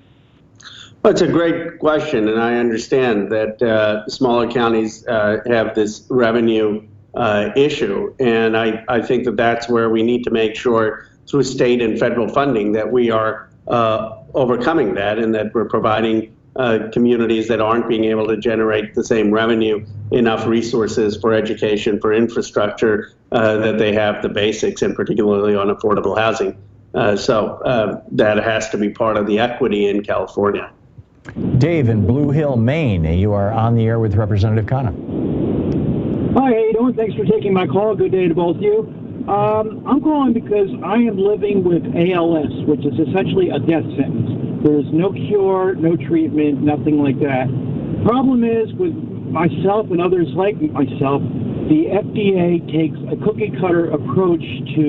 Well, it's a great question, and I understand that uh, smaller counties uh, have this revenue uh, issue, and I, I think that that's where we need to make sure through state and federal funding that we are uh, overcoming that and that we're providing Uh, communities that aren't being able to generate the same revenue, enough resources for education, for infrastructure, uh, that they have the basics, and particularly on affordable housing. Uh, so uh, that has to be part of the equity in California. Dave in Blue Hill, Maine, you are on the air with Representative Khanna. Hi, how you doing? Thanks for taking my call. Good day to both of you. Um, I'm calling because I am living with A L S, which is essentially a death sentence. There's no cure, no treatment, nothing like that. Problem is, with myself and others like myself, the F D A takes a cookie-cutter approach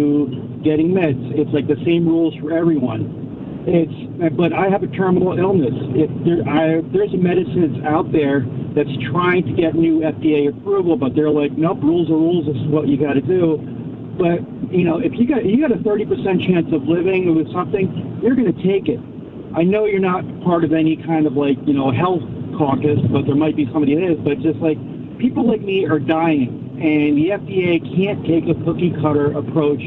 to getting meds. It's like the same rules for everyone. It's, but I have a terminal illness. If there, I, there's a medicine that's out there that's trying to get new F D A approval, but they're like, nope, rules are rules. This is what you got to do. But you know, if you got you got a thirty percent chance of living with something, you're going to take it. I know you're not part of any kind of like you know health caucus, but there might be somebody that is. But just like people like me are dying, and the F D A can't take a cookie cutter approach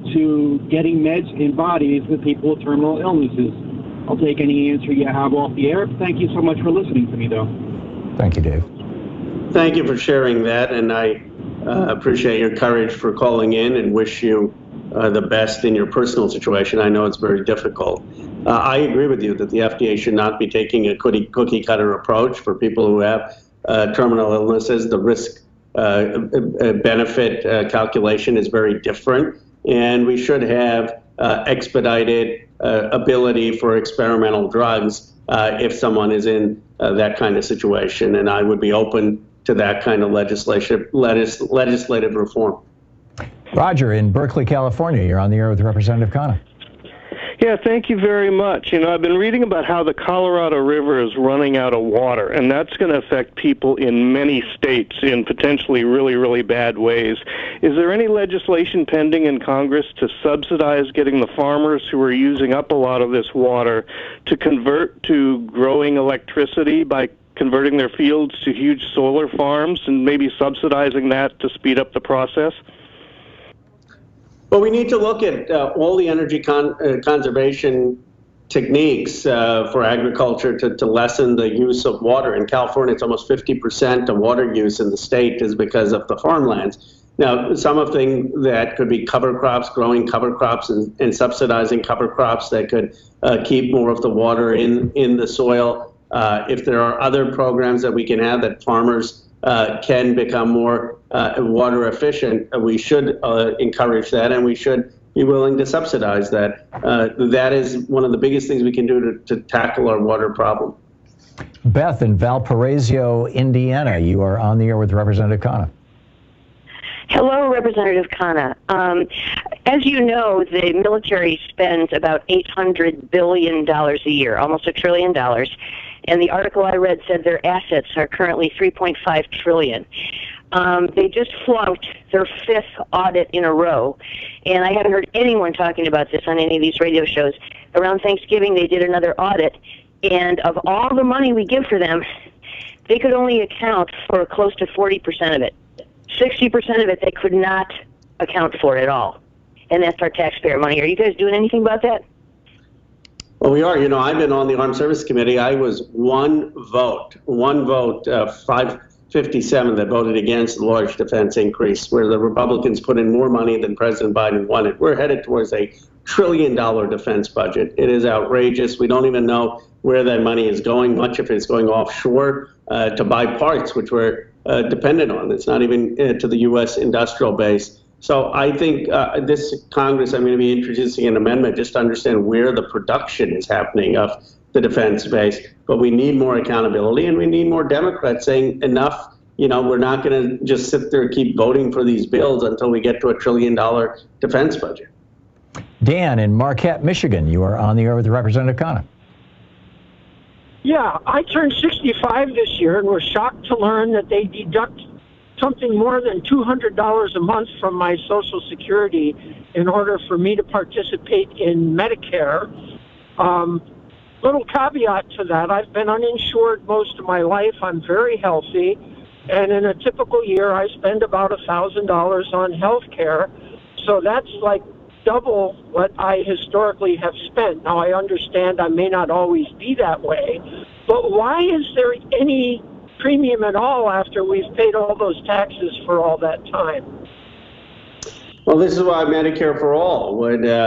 to getting meds in bodies with people with terminal illnesses. I'll take any answer you have off the air. Thank you so much for listening to me, though. Thank you, Dave. Thank you for sharing that, and I uh, appreciate your courage for calling in and wish you uh, the best in your personal situation. I know it's very difficult. Uh, I agree with you that the F D A should not be taking a cookie, cookie cutter approach for people who have uh, terminal illnesses. The risk uh, benefit uh, calculation is very different. And we should have uh, expedited uh, ability for experimental drugs uh, if someone is in uh, that kind of situation. And I would be open to that kind of legislative, legis, legislative reform. Roger in Berkeley, California. You're on the air with Representative Khanna. Yeah, thank you very much. You know, I've been reading about how the Colorado River is running out of water, and that's going to affect people in many states in potentially really, really bad ways. Is there any legislation pending in Congress to subsidize getting the farmers who are using up a lot of this water to convert to growing electricity by converting their fields to huge solar farms and maybe subsidizing that to speed up the process? Well, we need to look at uh, all the energy con uh, conservation techniques uh, for agriculture to, to lessen the use of water. In California, it's almost fifty percent of water use in the state is because of the farmlands. Now, some of things that could be cover crops, growing cover crops and, and subsidizing cover crops that could uh, keep more of the water in, in the soil. Uh, if there are other programs that we can have that farmers Uh, can become more uh, water efficient, we should uh, encourage that, and we should be willing to subsidize that. Uh, that is one of the biggest things we can do to, to tackle our water problem. Beth in Valparaiso, Indiana, you are on the air with Representative Khanna. Hello, Representative Khanna. Um, as you know, the military spends about eight hundred billion dollars a year, almost a trillion dollars. And the article I read said their assets are currently three point five trillion dollars. Um, they just flunked their fifth audit in a row. And I haven't heard anyone talking about this on any of these radio shows. Around Thanksgiving, they did another audit. And of all the money we give for them, they could only account for close to forty percent of it. sixty percent of it they could not account for at all. And that's our taxpayer money. Are you guys doing anything about that? Well, we are. You know, I've been on the Armed Services Committee. I was one vote, one vote, uh, five fifty-seven that voted against the large defense increase, where the Republicans put in more money than President Biden wanted. We're headed towards a trillion dollar defense budget. It is outrageous. We don't even know where that money is going, much of it is going offshore uh, to buy parts, which we're uh, dependent on. It's not even uh, to the U S industrial base. So I think uh, this Congress, I'm going to be introducing an amendment just to understand where the production is happening of the defense base. But we need more accountability, and we need more Democrats saying enough. You know, we're not going to just sit there and keep voting for these bills until we get to a trillion dollar defense budget. Dan in Marquette, Michigan, you are on the air with Representative Khanna. Yeah, I turned sixty-five this year and was shocked to learn that they deduct something more than two hundred dollars a month from my Social Security in order for me to participate in Medicare. Um, little caveat to that, I've been uninsured most of my life. I'm very healthy. And in a typical year, I spend about one thousand dollars on health care. So that's like double what I historically have spent. Now, I understand I may not always be that way, but why is there any premium at all after we've paid all those taxes for all that time? Well, this is why Medicare for All would uh,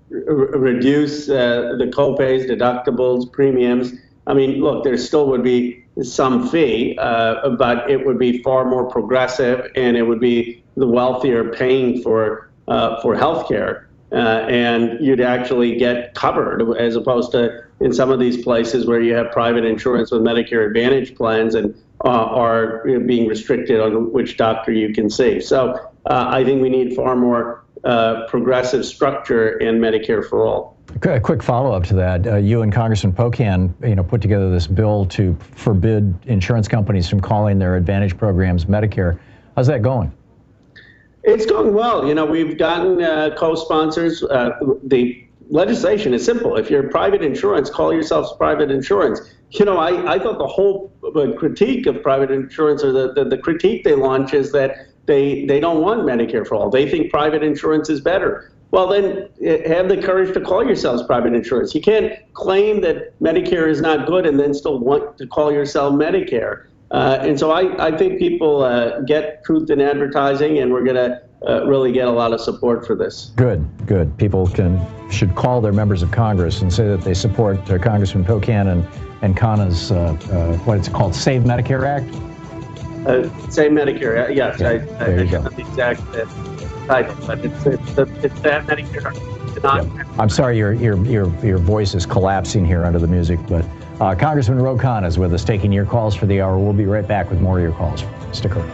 r- reduce uh, the copays, deductibles, premiums. I mean, look, there still would be some fee, uh, but it would be far more progressive, and it would be the wealthier paying for uh, for healthcare, uh, and you'd actually get covered, as opposed to in some of these places where you have private insurance with Medicare Advantage plans and uh, are being restricted on which doctor you can see. So uh, I think we need far more uh, progressive structure in Medicare for all. A quick follow-up to that. Uh, you and Congressman Pocan, you know, put together this bill to forbid insurance companies from calling their Advantage programs Medicare. How's that going? It's going well. You know, we've gotten uh, co-sponsors. Uh, the legislation is simple. If you're private insurance, call yourselves private insurance. You know, I, I thought the whole uh, critique of private insurance, or the, the, the critique they launch, is that they, they don't want Medicare for all. They think private insurance is better. Well, then have the courage to call yourselves private insurance. You can't claim that Medicare is not good and then still want to call yourself Medicare. Uh, and so I, I think people uh, get truth in advertising, and we're going to uh, really get a lot of support for this. Good, good. People can should call their members of Congress and say that they support uh, Congressman Pocan and, and Khanna's, uh, uh, what it's called, Save Medicare Act? Uh, Save Medicare, yes. Yeah, I, there I, you go. The exact uh, title, but it's, it's, it's that Medicare. Yep. I'm sorry your, your, your, your voice is collapsing here under the music, but uh, Congressman Ro Khanna is with us taking your calls for the hour. We'll be right back with more of your calls. Stick around.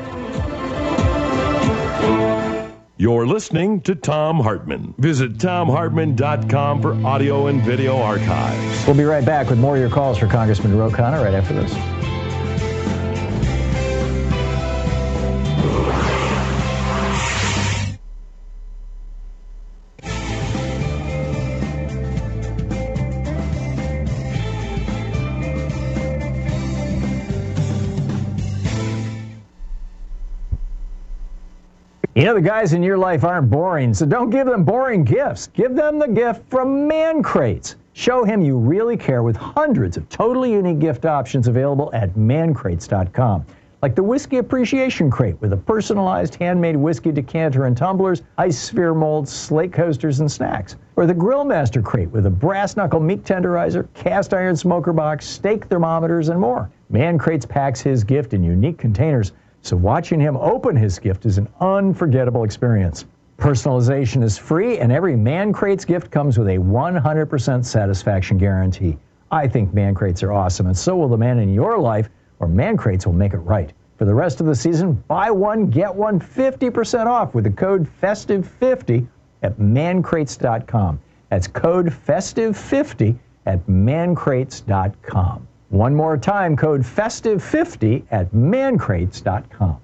You're listening to Thom Hartmann. Visit Thom Hartmann dot com for audio and video archives. We'll be right back with more of your calls for Congressman Ro Khanna right after this. You know, the guys in your life aren't boring, so don't give them boring gifts. Give them the gift from Man Crates. Show him you really care with hundreds of totally unique gift options available at man crates dot com. Like the Whiskey Appreciation Crate with a personalized handmade whiskey decanter and tumblers, ice sphere molds, slate coasters, and snacks. Or the Grill Master Crate with a brass knuckle meat tenderizer, cast iron smoker box, steak thermometers, and more. Man Crates packs his gift in unique containers, so watching him open his gift is an unforgettable experience. Personalization is free, and every Man Crates gift comes with a one hundred percent satisfaction guarantee. I think Man Crates are awesome, and so will the man in your life, or Man Crates will make it right. For the rest of the season, buy one, get one fifty percent off with the code festive fifty at man crates dot com. That's code festive fifty at man crates dot com. One more time, code festive fifty at man crates dot com.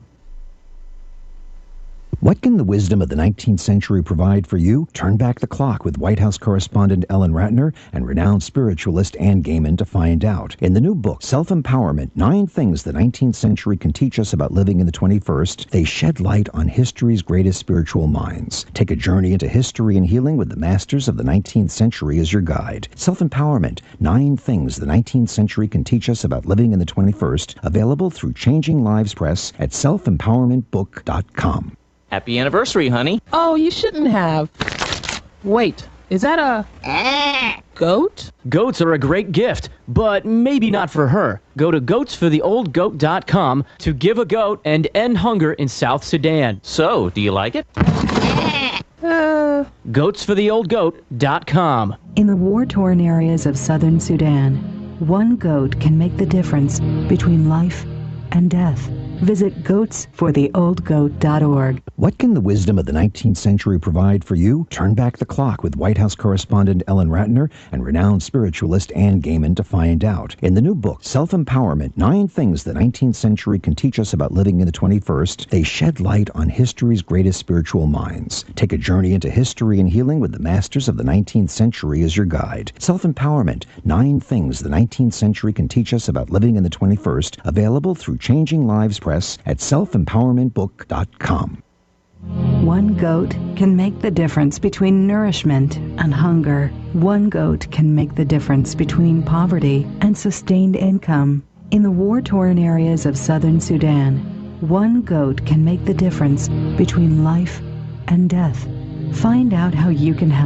What can the wisdom of the nineteenth century provide for you? Turn back the clock with White House correspondent Ellen Ratner and renowned spiritualist Ann Gaiman to find out. In the new book, Self-Empowerment, Nine Things the nineteenth Century Can Teach Us About Living in the twenty-first, they shed light on history's greatest spiritual minds. Take a journey into history and healing with the masters of the nineteenth century as your guide. Self-Empowerment, Nine Things the nineteenth Century Can Teach Us About Living in the twenty-first, available through Changing Lives Press at self empowerment book dot com. Happy anniversary, honey. Oh, you shouldn't have. Wait, is that a goat? Goats are a great gift, but maybe not for her. Go to goats for the old goat dot com to give a goat and end hunger in South Sudan. So, do you like it? Uh, goats for the old goat dot com. In the war-torn areas of southern Sudan, one goat can make the difference between life and death. Visit goats for the old goat dot org. What can the wisdom of the nineteenth century provide for you? Turn back the clock with White House correspondent Ellen Ratner and renowned spiritualist Ann Gaiman to find out. In the new book, Self-Empowerment, Nine Things the nineteenth Century Can Teach Us About Living in the twenty-first, they shed light on history's greatest spiritual minds. Take a journey into history and healing with the masters of the nineteenth century as your guide. Self-Empowerment, Nine Things the nineteenth Century Can Teach Us About Living in the twenty-first, available through Changing Lives Press at self empowerment book dot com. One goat can make the difference between nourishment and hunger. One goat can make the difference between poverty and sustained income. In the war-torn areas of southern Sudan, one goat can make the difference between life and death. Find out how you can help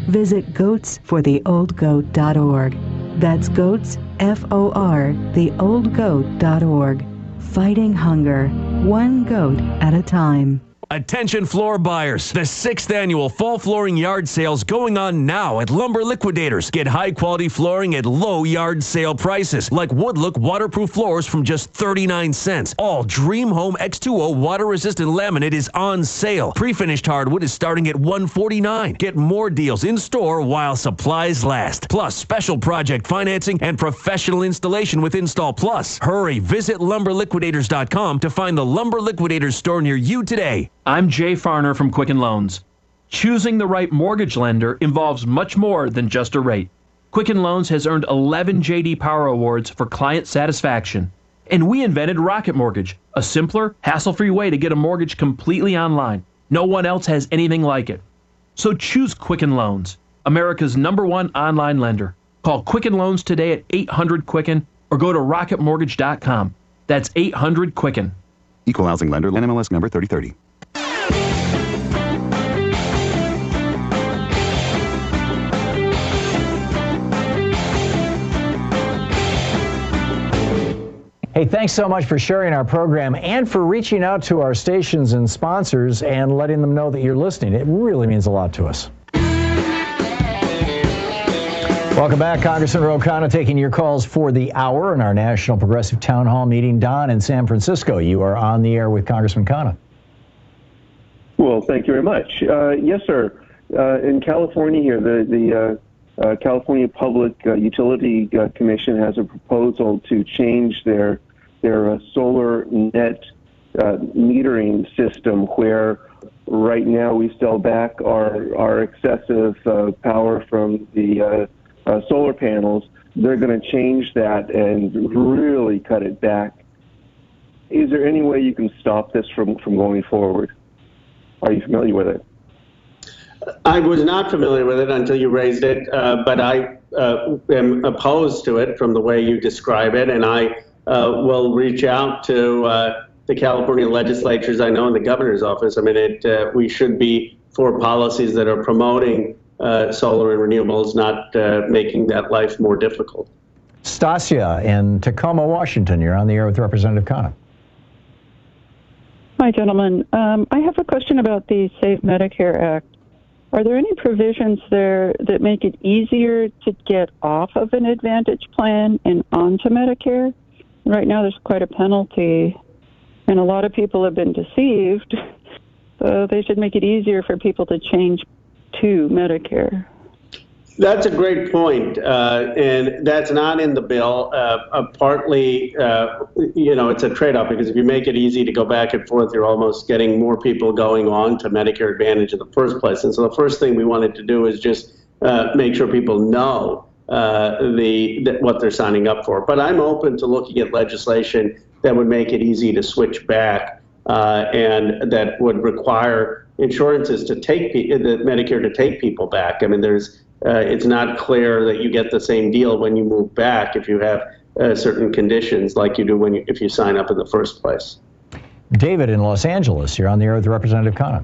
Visit goats for the old goat dot org. That's goats, F O R, the old goat dot org. Fighting hunger, one goat at a time. Attention floor buyers. The sixth annual fall flooring yard sales going on now at Lumber Liquidators. Get high quality flooring at low yard sale prices like Woodlook waterproof floors from just thirty-nine cents. All Dream Home X two O water resistant laminate is on sale. Pre-finished hardwood is starting at one forty-nine. Get more deals in store while supplies last. Plus special project financing and professional installation with Install Plus. Hurry, visit lumber liquidators dot com to find the Lumber Liquidators store near you today. I'm Jay Farner from Quicken Loans. Choosing the right mortgage lender involves much more than just a rate. Quicken Loans has earned eleven J D Power Awards for client satisfaction. And we invented Rocket Mortgage, a simpler, hassle-free way to get a mortgage completely online. No one else has anything like it. So choose Quicken Loans, America's number one online lender. Call Quicken Loans today at eight hundred Quicken or go to rocket mortgage dot com. That's eight hundred Quicken. Equal housing lender, N M L S number thirty thirty. Hey, thanks so much for sharing our program and for reaching out to our stations and sponsors and letting them know that you're listening. It really means a lot to us. Welcome back. Congressman Ro Khanna taking your calls for the hour in our National Progressive Town Hall meeting. Don in San Francisco, you are on the air with Congressman Khanna. Well, thank you very much. Uh, yes, sir. Uh, in California here, the, the uh, uh, California Public uh, Utility uh, Commission has a proposal to change their their uh, solar net uh, metering system, where right now we sell back our, our excessive uh, power from the uh, uh, solar panels. They're going to change that and really cut it back. Is there any way you can stop this from, from going forward? Are you familiar with it? I was not familiar with it until you raised it, uh, but I uh, am opposed to it from the way you describe it, and I uh, will reach out to uh, the California legislatures I know in the governor's office. I mean, it, uh, we should be for policies that are promoting uh, solar and renewables, not uh, making that life more difficult. Stasia in Tacoma, Washington, you're on the air with Representative Khanna. Hi, gentlemen. Um, I have a question about the Safe Medicare Act. Are there any provisions there that make it easier to get off of an Advantage plan and onto Medicare? Right now, there's quite a penalty, and a lot of people have been deceived, so they should make it easier for people to change to Medicare. That's a great point, uh, and that's not in the bill. Uh, uh, partly, uh, you know, it's a trade-off, because if you make it easy to go back and forth, you're almost getting more people going on to Medicare Advantage in the first place. And so the first thing we wanted to do is just uh, make sure people know uh, the that what they're signing up for. But I'm open to looking at legislation that would make it easy to switch back, uh, and that would require insurances to take pe- the Medicare to take people back. I mean, there's Uh, it's not clear that you get the same deal when you move back if you have uh, certain conditions like you do when you, if you sign up in the first place. David in Los Angeles, you're on the air with Representative Khanna.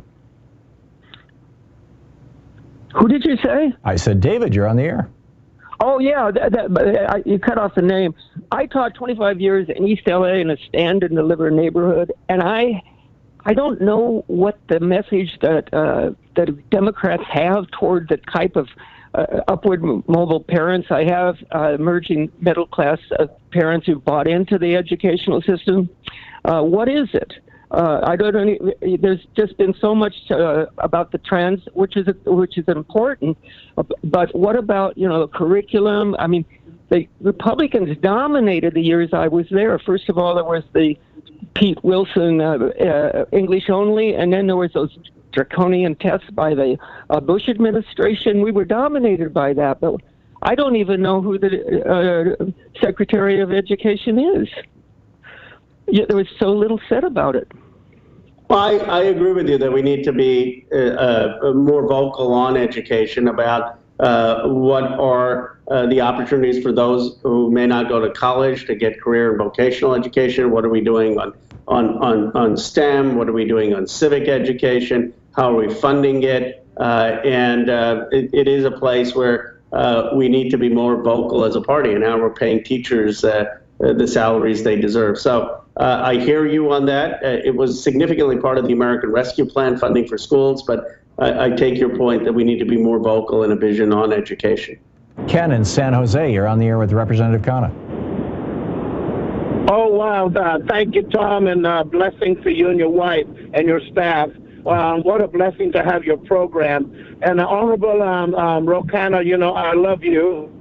Who did you say? I said, David, you're on the air. Oh, yeah, that, that, I, you cut off the name. I taught twenty-five years in East L A in a stand and deliver neighborhood, and I I don't know what the message that uh, that Democrats have toward the type of uh, upward mobile parents I have, uh, emerging middle class uh, parents who bought into the educational system. Uh, what is it? Uh, I don't know. There's just been so much uh, about the trends, which is which is important. But what about, you know, the curriculum? I mean, the Republicans dominated the years I was there. First of all, there was the Pete Wilson uh, uh, English only, and then there was those draconian tests by the uh, Bush administration. We were dominated by that, but I don't even know who the uh, Secretary of Education is. Yet there was so little said about it. Well, I, I agree with you that we need to be uh, uh, more vocal on education about uh, what are uh, the opportunities for those who may not go to college to get career and vocational education. What are we doing on, on, on, on STEM? What are we doing on civic education? How are we funding it? Uh, and uh, it, it is a place where uh, we need to be more vocal as a party, and now we're paying teachers uh, the salaries they deserve. So uh, I hear you on that. Uh, it was significantly part of the American Rescue Plan funding for schools, but I, I take your point that we need to be more vocal in a vision on education. Ken in San Jose, you're on the air with Representative Khanna. Oh, wow. Uh, thank you, Tom, and uh, blessings to you and your wife and your staff. Um, what a blessing to have your program. And uh, Honorable um, um, Ro Khanna, you know, I love you.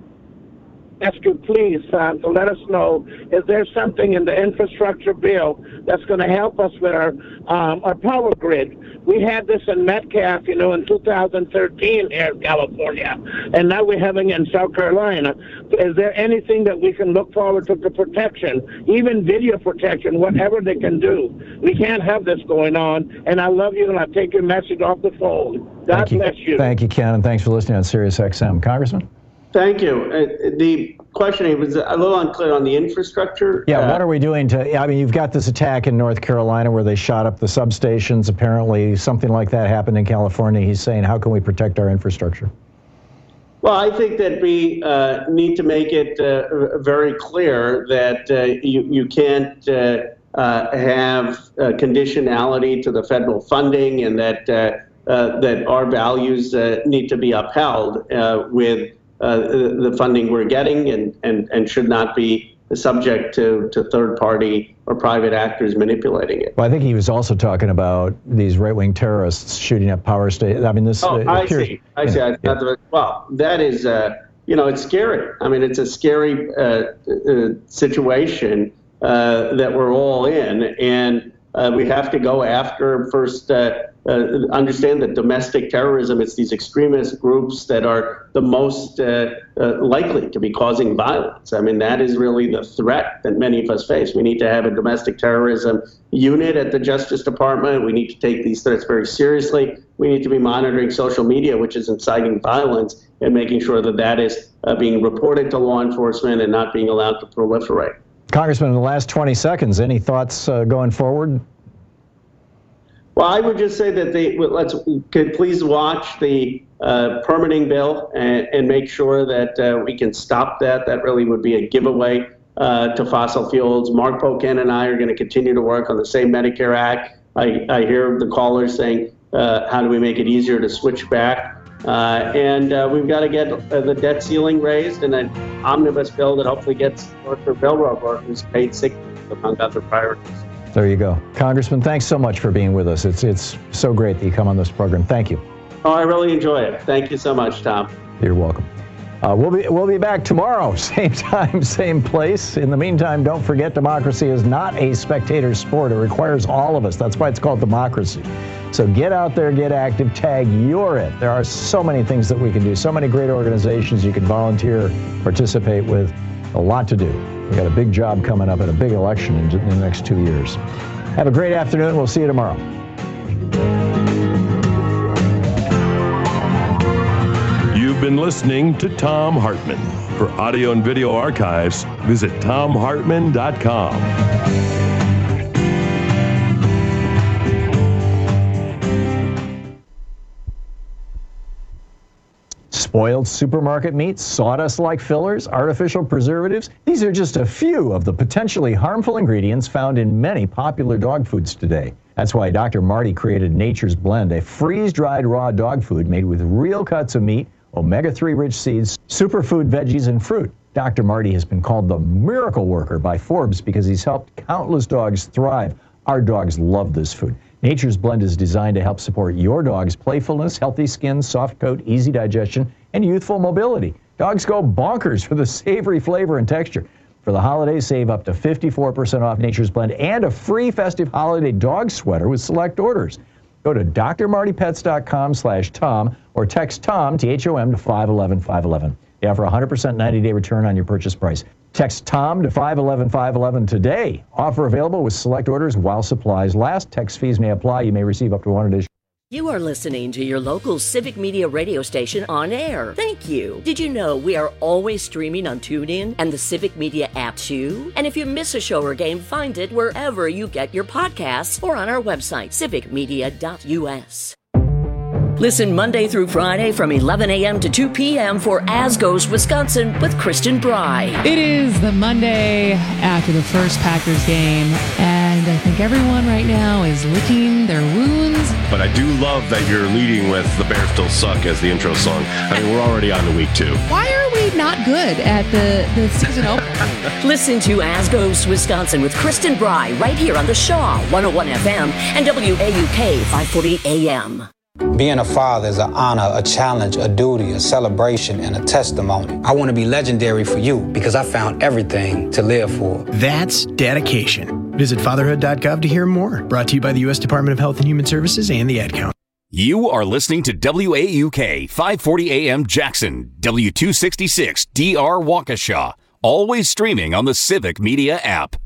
Ask you, please, uh, to let us know, is there something in the infrastructure bill that's going to help us with our um, our power grid? We had this in Metcalf, you know, in two thousand thirteen here in California, and now we're having it in South Carolina. Is there anything that we can look forward to for protection, even video protection, whatever they can do? We can't have this going on, and I love you, and I take your message off the phone. God Thank bless you. you. Thank you, Ken, and thanks for listening on Sirius X M. Congressman? Thank you. Uh, the question was a little unclear on the infrastructure. Yeah, uh, what are we doing to, I mean, you've got this attack in North Carolina where they shot up the substations. Apparently something like that happened in California. He's saying, how can we protect our infrastructure? Well, I think that we uh, need to make it uh, very clear that uh, you, you can't uh, uh, have uh, conditionality to the federal funding, and that, uh, uh, that our values uh, need to be upheld uh, with Uh, the funding we're getting, and, and, and should not be subject to, to third-party or private actors manipulating it. Well, I think he was also talking about these right-wing terrorists shooting up power stations. I mean, this. Oh, uh, I appears, see. I see. yeah, I, yeah. Well, that is, uh, you know, it's scary. I mean, it's a scary uh, uh, situation uh, that we're all in, and uh, we have to go after first. Uh, Uh, understand that domestic terrorism, it's these extremist groups that are the most uh, uh, likely to be causing violence. I mean, that is really the threat that many of us face. We need to have a domestic terrorism unit at the Justice Department. We need to take these threats very seriously. We need to be monitoring social media, which is inciting violence, and making sure that that is uh, being reported to law enforcement and not being allowed to proliferate. Congressman, in the last twenty seconds, any thoughts uh, going forward? Well, I would just say that they let's could please watch the uh, permitting bill and, and make sure that uh, we can stop that. That really would be a giveaway uh, to fossil fuels. Mark Pocan and I are going to continue to work on the Save Medicare Act. I, I hear the callers saying, uh, how do we make it easier to switch back? Uh, and uh, we've got to get uh, the debt ceiling raised, and an omnibus bill that hopefully gets for railroad workers paid sick leave, among other priorities. There you go. Congressman, thanks so much for being with us. It's it's so great that you come on this program. Thank you. Oh, I really enjoy it. Thank you so much, Tom. You're welcome. Uh, we'll be we'll be back tomorrow, same time, same place. In the meantime, don't forget, democracy is not a spectator sport. It requires all of us. That's why it's called democracy. So get out there, get active, tag, you're it. There are so many things that we can do, so many great organizations you can volunteer, participate with, a lot to do. We've got a big job coming up and a big election in, in the next two years. Have a great afternoon. We'll see you tomorrow. You've been listening to Thom Hartmann. For audio and video archives, visit thom hartmann dot com. Spoiled supermarket meats, sawdust-like fillers, artificial preservatives. These are just a few of the potentially harmful ingredients found in many popular dog foods today. That's why Doctor Marty created Nature's Blend, a freeze-dried raw dog food made with real cuts of meat, omega three rich seeds, superfood veggies, and fruit. Doctor Marty has been called the miracle worker by Forbes because he's helped countless dogs thrive. Our dogs love this food. Nature's Blend is designed to help support your dog's playfulness, healthy skin, soft coat, easy digestion, and youthful mobility. Dogs go bonkers for the savory flavor and texture. For the holidays, save up to fifty-four percent off Nature's Blend and a free festive holiday dog sweater with select orders. Go to d r marty pets dot com slash Tom or text Tom, T H O M, to five one one five one one. They offer a one hundred percent ninety-day return on your purchase price. Text Tom to five one one five one one today. Offer available with select orders while supplies last. Text fees may apply. You may receive up to one additional. You are listening to your local Civic Media radio station on air. Thank you. Did you know we are always streaming on TuneIn and the Civic Media app too? And if you miss a show or game, find it wherever you get your podcasts or on our website, civic media dot U S. Listen Monday through Friday from eleven a.m. to two p.m. for As Goes Wisconsin with Kristen Bry. It is the Monday after the first Packers game, and I think everyone right now is licking their wounds. But I do love that you're leading with The Bears Still Suck as the intro song. I mean, we're already on to week two. Why are we not good at the, the season opener? Listen to As Goes Wisconsin with Kristen Bry right here on the Shaw one oh one F M and W A U K five forty A M. Being a father is an honor, a challenge, a duty, a celebration, and a testimony. I want to be legendary for you because I found everything to live for. That's dedication. Visit fatherhood dot gov to hear more. Brought to you by the U S Department of Health and Human Services and the Ad Council. You are listening to W A U K five forty A M Jackson, W two sixty-six D R Waukesha. Always streaming on the Civic Media app.